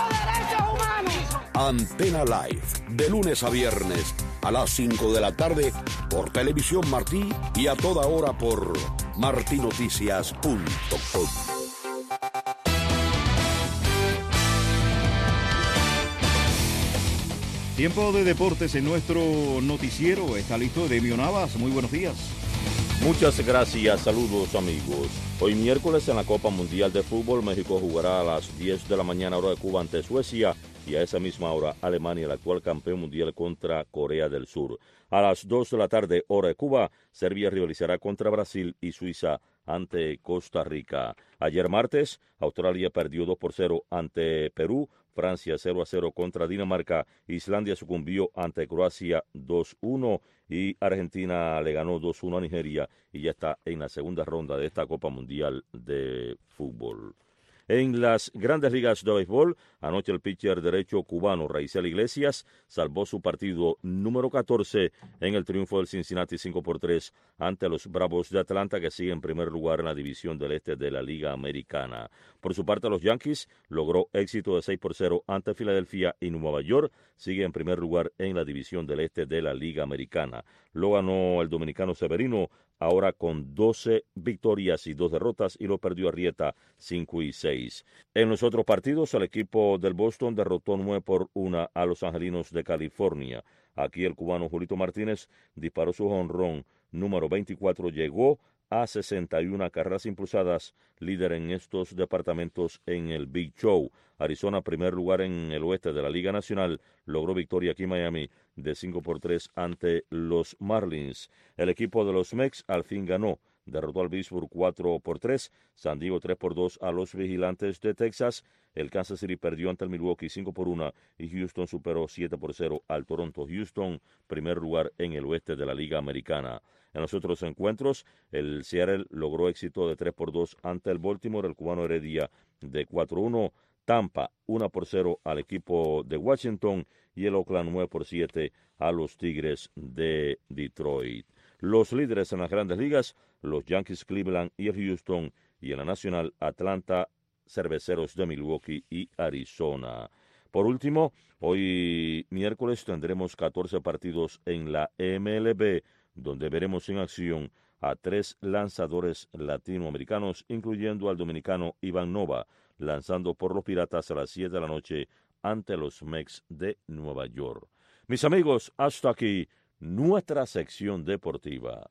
Antena Live, de lunes a viernes a las 5 de la tarde por Televisión Martí y a toda hora por martinoticias.com. Tiempo de deportes en nuestro noticiero. Está listo Demio Navas. Muy buenos días. Muchas gracias, saludos amigos. Hoy miércoles en la Copa Mundial de Fútbol, México jugará a las 10 de la mañana hora de Cuba ante Suecia y a esa misma hora Alemania, el actual campeón mundial, contra Corea del Sur. A las 2 de la tarde hora de Cuba, Serbia rivalizará contra Brasil y Suiza ante Costa Rica. Ayer martes, Australia perdió 2-0 ante Perú, Francia 0-0 contra Dinamarca, Islandia sucumbió ante Croacia 2-1 y Argentina le ganó 2-1 a Nigeria y ya está en la segunda ronda de esta Copa Mundial de Fútbol. En las grandes ligas de béisbol, anoche el pitcher derecho cubano Raisel Iglesias salvó su partido número 14 en el triunfo del Cincinnati 5-3 ante los Bravos de Atlanta, que siguen en primer lugar en la división del este de la Liga Americana. Por su parte, los Yankees logró éxito de 6-0 ante Filadelfia y Nueva York sigue en primer lugar en la división del este de la Liga Americana. Lo ganó el dominicano Severino ahora con 12 victorias y 2 derrotas, y lo perdió Arrieta 5-6. En los otros partidos, el equipo del Boston derrotó 9-1 a los Angelinos de California. Aquí el cubano Julito Martínez disparó su jonrón número 24, llegó a 61 carreras impulsadas, líder en estos departamentos en el Big Show. Arizona, primer lugar en el oeste de la Liga Nacional, logró victoria aquí en Miami de 5-3 ante los Marlins. El equipo de los Mex al fin ganó, derrotó al Pittsburgh 4-3, San Diego 3-2 a los Vigilantes de Texas. El Kansas City perdió ante el Milwaukee 5-1 y Houston superó 7-0 al Toronto. Houston, primer lugar en el oeste de la Liga Americana. En los otros encuentros, el Seattle logró éxito de 3-2 ante el Baltimore, el cubano Heredia de 4-1, Tampa 1-0 al equipo de Washington y el Oakland 9-7 a los Tigres de Detroit. Los líderes en las grandes ligas, los Yankees, Cleveland y el Houston, y en la nacional, Atlanta, Cerveceros de Milwaukee y Arizona. Por último, hoy miércoles tendremos 14 partidos en la MLB, donde veremos en acción a 3 lanzadores latinoamericanos, incluyendo al dominicano Iván Nova, lanzando por los Piratas a las 7 de la noche ante los Mets de Nueva York. Mis amigos, hasta aquí nuestra sección deportiva.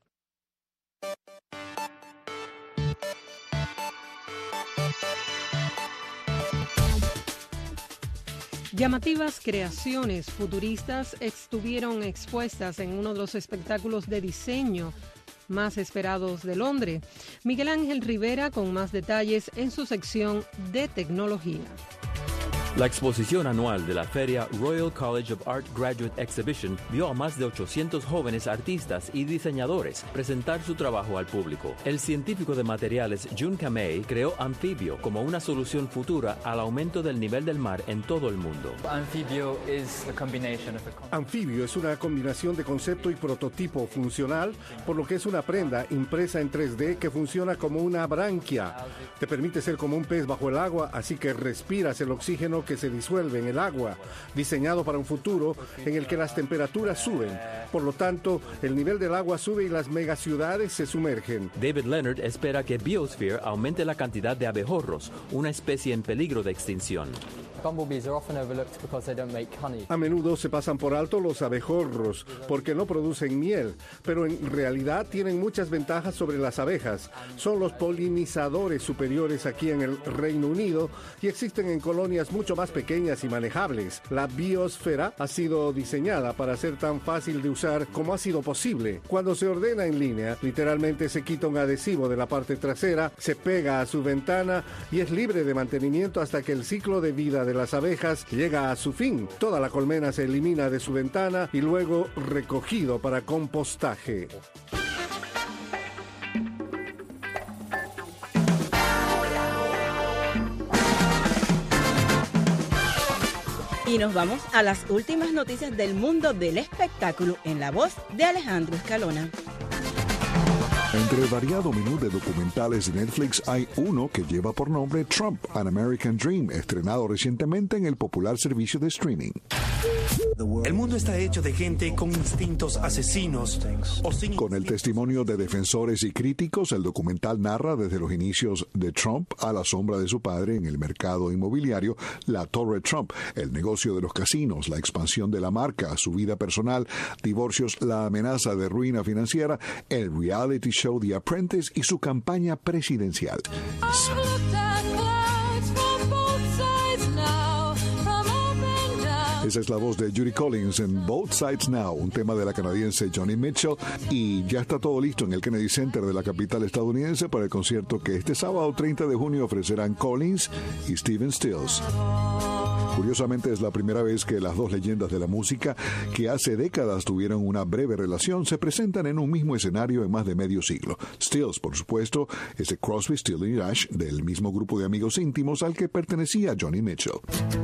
Llamativas creaciones futuristas estuvieron expuestas en uno de los espectáculos de diseño más esperados de Londres. Miguel Ángel Rivera con más detalles en su sección de tecnología. La exposición anual de la feria Royal College of Art Graduate Exhibition vio a más de 800 jóvenes artistas y diseñadores presentar su trabajo al público. El científico de materiales Jun Kamei creó Amphibio como una solución futura al aumento del nivel del mar en todo el mundo. Amphibio es una combinación de concepto y prototipo funcional, por lo que es una prenda impresa en 3D que funciona como una branquia. Te permite ser como un pez bajo el agua, así que respiras el oxígeno que se disuelve en el agua, diseñado para un futuro en el que las temperaturas suben. Por lo tanto, el nivel del agua sube y las megaciudades se sumergen. David Leonard espera que Biosphere aumente la cantidad de abejorros, una especie en peligro de extinción. A menudo se pasan por alto los abejorros porque no producen miel, pero en realidad tienen muchas ventajas sobre las abejas. Son los polinizadores superiores aquí en el Reino Unido y existen en colonias mucho más pequeñas y manejables. La biosfera ha sido diseñada para ser tan fácil de usar como ha sido posible. Cuando se ordena en línea, literalmente se quita un adhesivo de la parte trasera, se pega a su ventana y es libre de mantenimiento hasta que el ciclo de vida de las abejas llega a su fin. Toda la colmena se elimina de su ventana y luego recogido para compostaje. Y nos vamos a las últimas noticias del mundo del espectáculo en la voz de Alejandro Escalona. Entre el variado menú de documentales de Netflix hay uno que lleva por nombre Trump, An American Dream, estrenado recientemente en el popular servicio de streaming. El mundo está hecho de gente con instintos asesinos. Con el testimonio de defensores y críticos, el documental narra desde los inicios de Trump a la sombra de su padre en el mercado inmobiliario, la Torre Trump, el negocio de los casinos, la expansión de la marca, su vida personal, divorcios, la amenaza de ruina financiera, el reality show The Apprentice y su campaña presidencial. Esa es la voz de Judy Collins en Both Sides Now, un tema de la canadiense Joni Mitchell, y ya está todo listo en el Kennedy Center de la capital estadounidense para el concierto que este sábado 30 de junio ofrecerán Collins y Stephen Stills. Curiosamente es la primera vez que las dos leyendas de la música, que hace décadas tuvieron una breve relación, se presentan en un mismo escenario en más de medio siglo. Stills, por supuesto, es de Crosby, Stills y Nash, del mismo grupo de amigos íntimos al que pertenecía Joni Mitchell.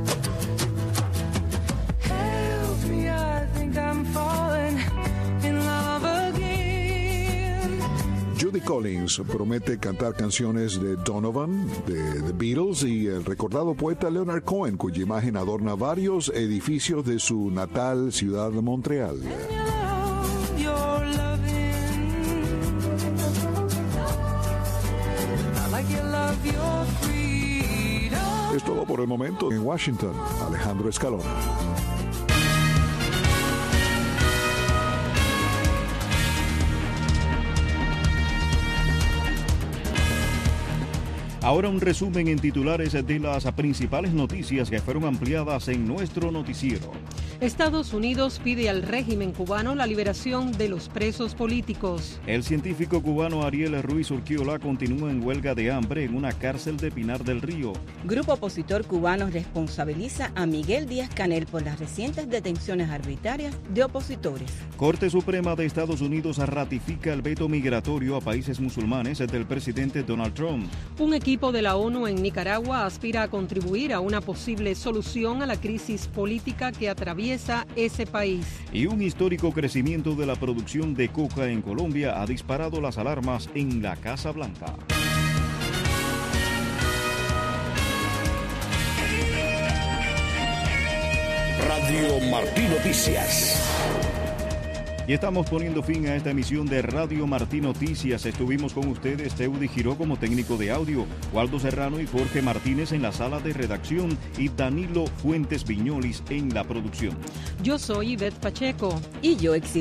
Judy Collins promete cantar canciones de Donovan, de The Beatles y el recordado poeta Leonard Cohen, cuya imagen adorna varios edificios de su natal ciudad de Montreal. Es todo por el momento. En Washington, Alejandro Escalona. Ahora un resumen en titulares de las principales noticias que fueron ampliadas en nuestro noticiero. Estados Unidos pide al régimen cubano la liberación de los presos políticos. El científico cubano Ariel Ruiz Urquiola continúa en huelga de hambre en una cárcel de Pinar del Río. Grupo opositor cubano responsabiliza a Miguel Díaz-Canel por las recientes detenciones arbitrarias de opositores. Corte Suprema de Estados Unidos ratifica el veto migratorio a países musulmanes del presidente Donald Trump. Un equipo de la ONU en Nicaragua aspira a contribuir a una posible solución a la crisis política que atraviesa ese país. Y un histórico crecimiento de la producción de coca en Colombia ha disparado las alarmas en la Casa Blanca. Radio Martí Noticias. Y estamos poniendo fin a esta emisión de Radio Martí Noticias. Estuvimos con ustedes, Teudi Giró como técnico de audio, Waldo Serrano y Jorge Martínez en la sala de redacción y Danilo Fuentes Viñolis en la producción. Yo soy Ivette Pacheco. Y yo,